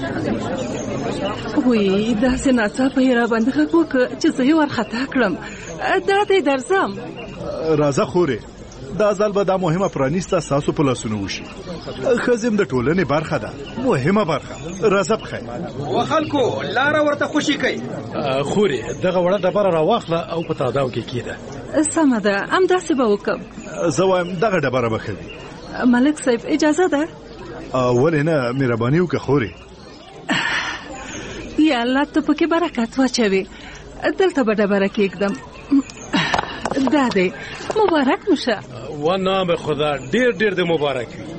وی داسې ناڅاپه یې راباندې غږ وکړه چې زه یې ورخطا کړم. دا دی درځم. راځه خورې، دا ځل به دا مهمه پرانیسته ستاسو په لاسونو وشي. ښځې د ټولنې برخه ده، مهمه برخه. راځه پخیر. و خلکو لاره ورته خوشي کوي. خورې دغه وړه ډبره راواخله او په تاداو کې کېده. سمه ده همداسې به وکړم. زه وایم دغه ډبره به ښه وي. ملک صاحب اجازه ده؟ ولې نه، مهرباني وکړه خورې. یا الله ته پکې برکت واچوي. دلته به ډبره کېږدم. دا دی مبارک مشه. و نام خدا ډیر ډیر د مبارک وي.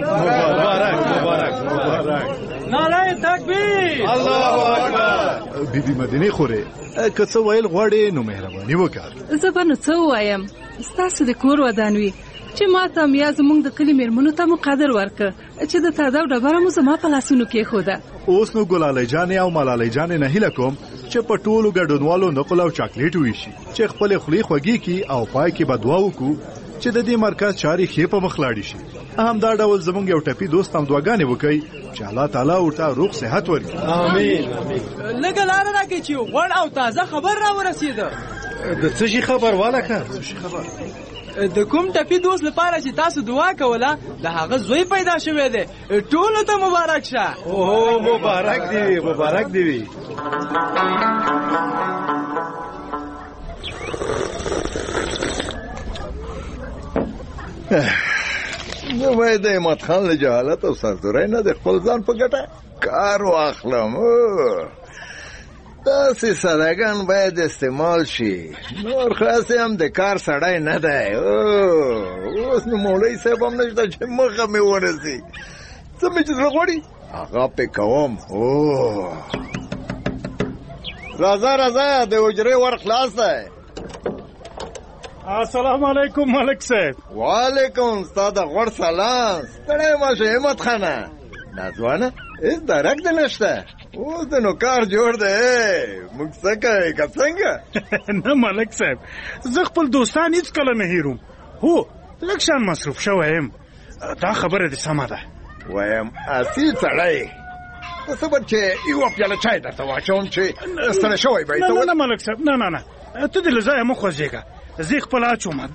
مبارک. نعره تکبیر. الله اکبر. بیبي مدینه خورې که څه ویل غواړې نو مهرباني وکړه. زه به نو څه ووایم، ستاسو د کور ودان وي چې ما ته هم یا زموږ د کلي مېرمنو ته مو قدر ورکړه چې د تاده او ډبره مو زما په لاسونو کېښوده. اوس نو ګلالۍ جانې او ملالۍ جانې نه هیله کوم چې په ټولو ګډونوالو نقل او چاکلیټ ویشي چې خپلې خولې خوږې کړي او پای کې به دعا وکړو چې د دې مرکز چارې ښې په مخ لاړې شي. همدا ډول زموږ یو ټپي دوست هم دعاګانې وکړي چې الله تعالی ورته روغ صحت ورکړي. امین. لږه لاره راکړئ چې غوړ او تازه خبر راورسېده. د څه شي خبر والکه؟ د کوم ټپي دوست لپاره چې تاسو دعا کوله د هغه زوی پیدا شوی دی. ټولو ته مبارک شه. اوه مبارک دی، مبارک دی. زه باید د احمد خان له جهالت او سرزورۍ نه د خپل ځان په ګټه کار واخلم. داسې سادهګان باید استعمال شي. نور خاص هم د کار سړی نه دی. اوس نو مولوي صاحب هم نشته چې مخه مې ورسي. څه مې چې زړه غواړي هغه پې کوم. راځه د حجرې ور خلاص دی. السلام علیکم ملک صاحب. وعلیکم ستا د غوړ سلام. ستړی مه شه همت خانه. ناځوانه هېڅ درک دې نشته. اوس د نو کار جوړ دی. موږ څه کوې که څنګه؟ نه ملک صاحب، زه خپل دوستان هېڅکله نه هېروم. هو لږ شان مصروف شوی یم. دا خبره دې سمه ده. وایم اصیل سړی ته څه چې یوه پیاله چای درته واچوم چې ستړی شوی به یې. نه ملک صاحب، نه ته دې له ځایه مه خوځېږه. زه خپل اچوم.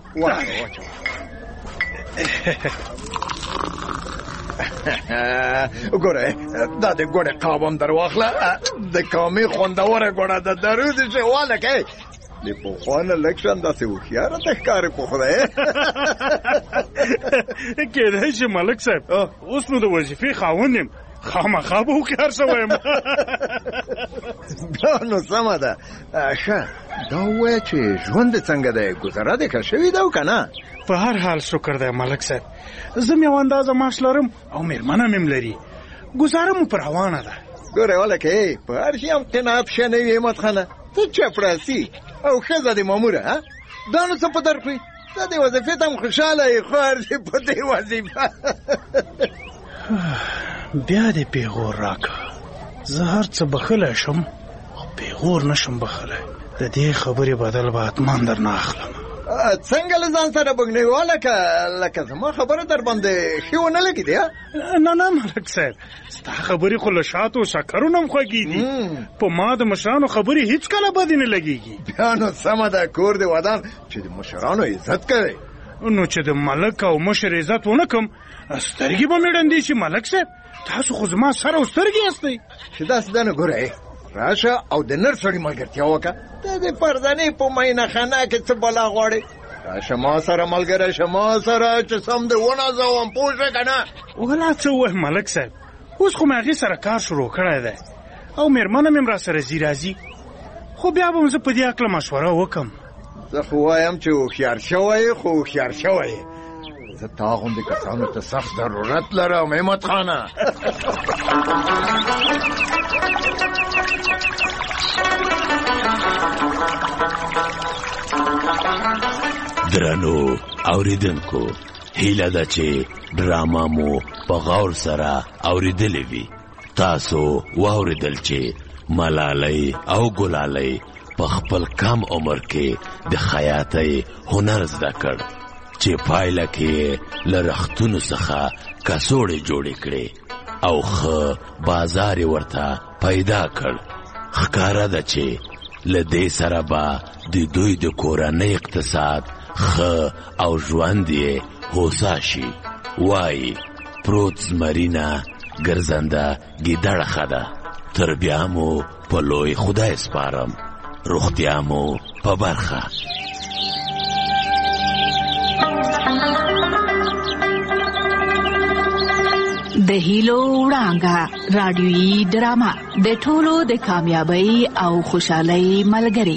ګوره دا د ګوړې قاب هم در واخله. د کامې خوندوره ګوړه ده. درود چې والکې د پخوا نه لږ شان داسې هوښیاره ته ښکارې په خدای. کېدای شي ملک صاحب اوس نو د وظیفې خاوند یم، خامخا به هوښیار شوی یم. بیا نو سمه ده. ښه دا ووایه چې ژوند دې څنګه دی؟ ګذره دې ښه شوي ده او که نه؟ په هر حال شکر دی ملک صاحب. زه م یو اندازه معاش لرم او مېرمنه مې هم لري. ګزاره مو په روانه ده. ګوره والکې په هر شي هم قناعت ښه نه وي احمد خانه. ته چپړاسي او ښځه دې ماموره. دا نو څه په در کړي؟ ته دې وظیفې ته هم خوشحاله یې، خو هر شي په دې وظیفه. بیا دې پیغور راکړه. زه هر څه بخلی شم خو پیغور نشم بخلی. د دې خبرې بدل به حتمان در نه اخلم. څنګه له ځان سره بګنې والکه لکه زما خبره در باندې ښې ونه لګېدې؟ نه ملک صاحب، ستا خبرې خو له شاتو او شکرو نه هم خوږې دي. په ما د مشرانو خبرې هېڅکله بدې نه لګېږي. بیا نو سمه ده، کور دې ودان چې د مشرانو عزت کوي. نو چې د ملک او مشر عزت ونه کم سترګې به مې ړندې شي. ملک صاحب تاسو خو زما سر او سترګې یاستئ. چې داسې ده نو ګوره راشه او د نر سړي ملګرتیا وکړه. ته د پردنې په مینه خانه کې څه بلا غواړې؟ راشه ما سره ملګری شه، ما سره چې سم دې ونازوم. پوه شوې که نه؟ ولا څه ووایم ملک صاحب، اوس خو مې هغې سره کار شروع کړی دی او مېرمنه مې هم را سره ځي راځي. خو بیا به هم زه په دې هکله مشوره وکړم. زه خو وایم چې هوښیار شوی خو هوښیار شوی. زه تا غوندې کسانو ته سخت ضرورت لرم احمد خانه. درنو اوریدونکو، هیله ده چې ډرامه مو په غور سره اوریدلې وي. تاسو واوریدل چې ملالۍ او ګلالۍ په خپل کم عمر کې د خیاطۍ هنر زده کړ چې پایله کې له رختونو څخه کڅوړې جوړې کړې او ښه بازار یې ورته پیدا کړ. ښکاره ده چې له دې سره به د دوی د کورنۍ اقتصاد ښه او ژوند یې هوسا شي. وایي پروت زمرینه ګرځنده ګیدړه ښه ده. تر بیا مو په لوی خدای سپارم. روغتیا مو په برخه. د هیلو وړانګه رادیویي ډرامه د ټولو د کامیابی او خوشحالۍ ملګری.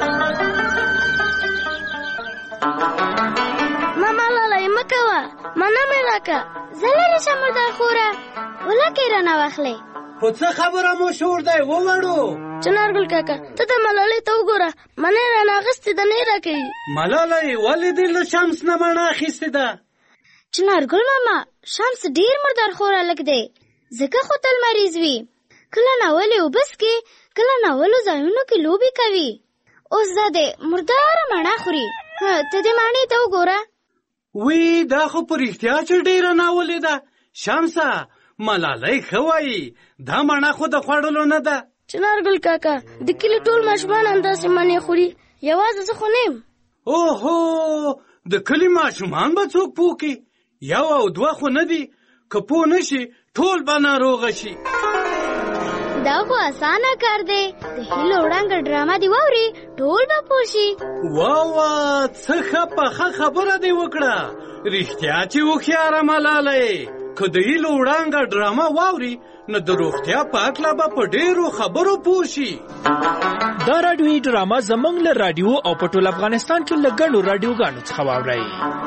ماما لالی مکوه منه مې راکه زللی شمردار خوره ولکې رانه واخلې خو څه خبره مو شور دی ووړو چنارګل کاکا ته د ملالۍ ته وګوره منه رانه اخیستې ده نه یې راکوي. ملالۍ ولې دې له شمس نه مڼه اخیستې ده؟ چنارګل ماما شمس ډیر مردار خوره لک دی ځکه خو تل مریض وي کله ناولې اوبه څښي کله ناولو ځایونو کې لوبې کوي اوس دا دی مرداره مڼه خوري. ته دې مڼې ته وګوره. وی دا خو په رښتیا چې ډیره ناولې ده شمسه. ملالۍ ښه وایي دا مڼه خو د خوړلو نه ده. چنارګل کاکا د کلي ټول ماشومان همداسې مڼې خوري یوازې زه خو نه یم. اوهو د کلي ماشومان به څوک پوه کړي؟ یو او دوه خو نه دي که پوه نه شي ټول به ناروغه شي. دا خو اسانه کار دی د هیلو وړانګه ډرامه دی واوري ټول به پوه شي. واه څه ښه پخه خبره دې وکړه. رښتیا چې هوښیاره ملالۍ که د هیلو وړانګه ډرامه واوري نو د روغتیا په هکله به په ډېرو خبرو پوه شي. دا راډیویي ډرامه زموږ له راډیو او په ټول افغانستان کې له ګڼو راډیوګانو څخه واورئ.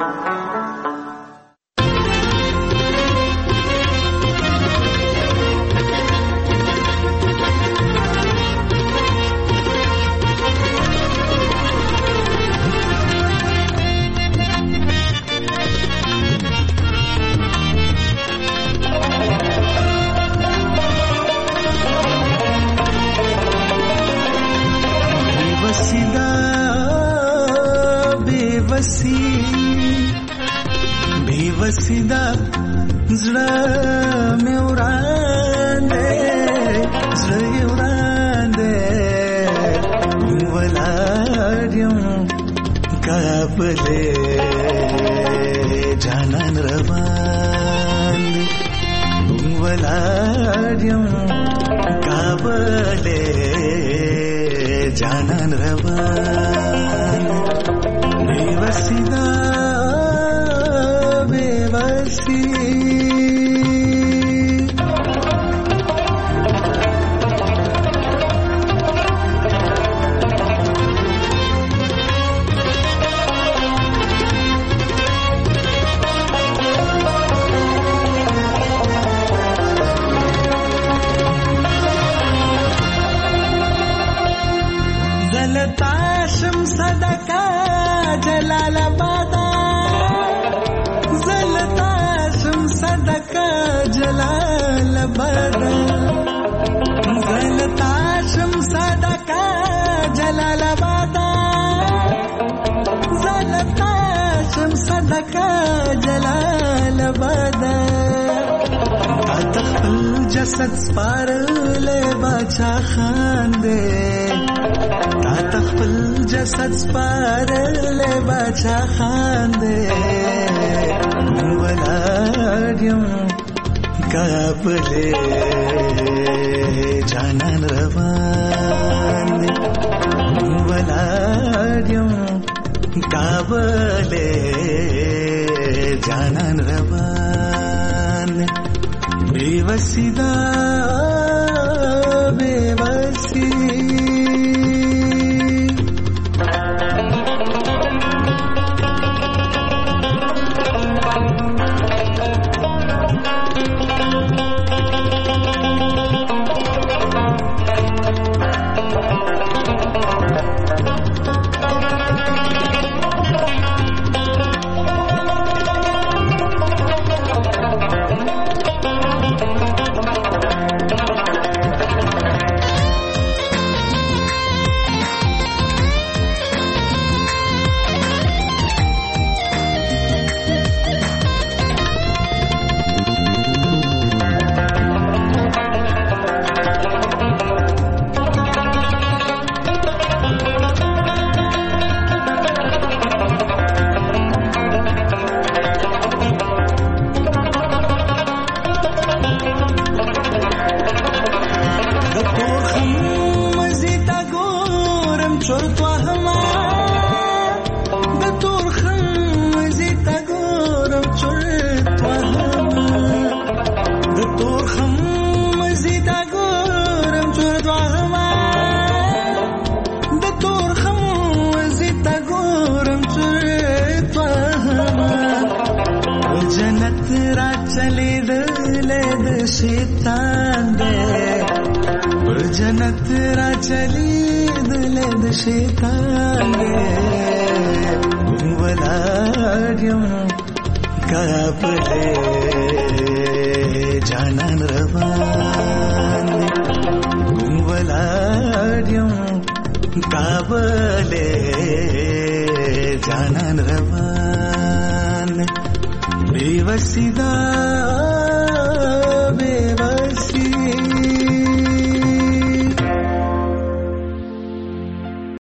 बेवसी दा زړه مې وړاندې زړه وړاندې ولاړ یم کابلې جانان روان ولاړ یم کابلې جانان روان बेवसी दा बेवसी जलताशम सदका जलालाबादा जलताशम सदका जलालाबादा जलताशम सदका जलालाबादा जलताशम सदका जलालाबादा तखल जसद स्पारले बाचा खांदे تخفل جسد سپارل بچا خانده ولادیم کابله جانان روان ولادیم کابله جانان روان بیوسی دا بیوسی शैतान दे जन्नत रा चली दुलद शैतान दे वलाड्यम काबले जानन रवान वलाड्यम काबले जानन रवान बेवसीदा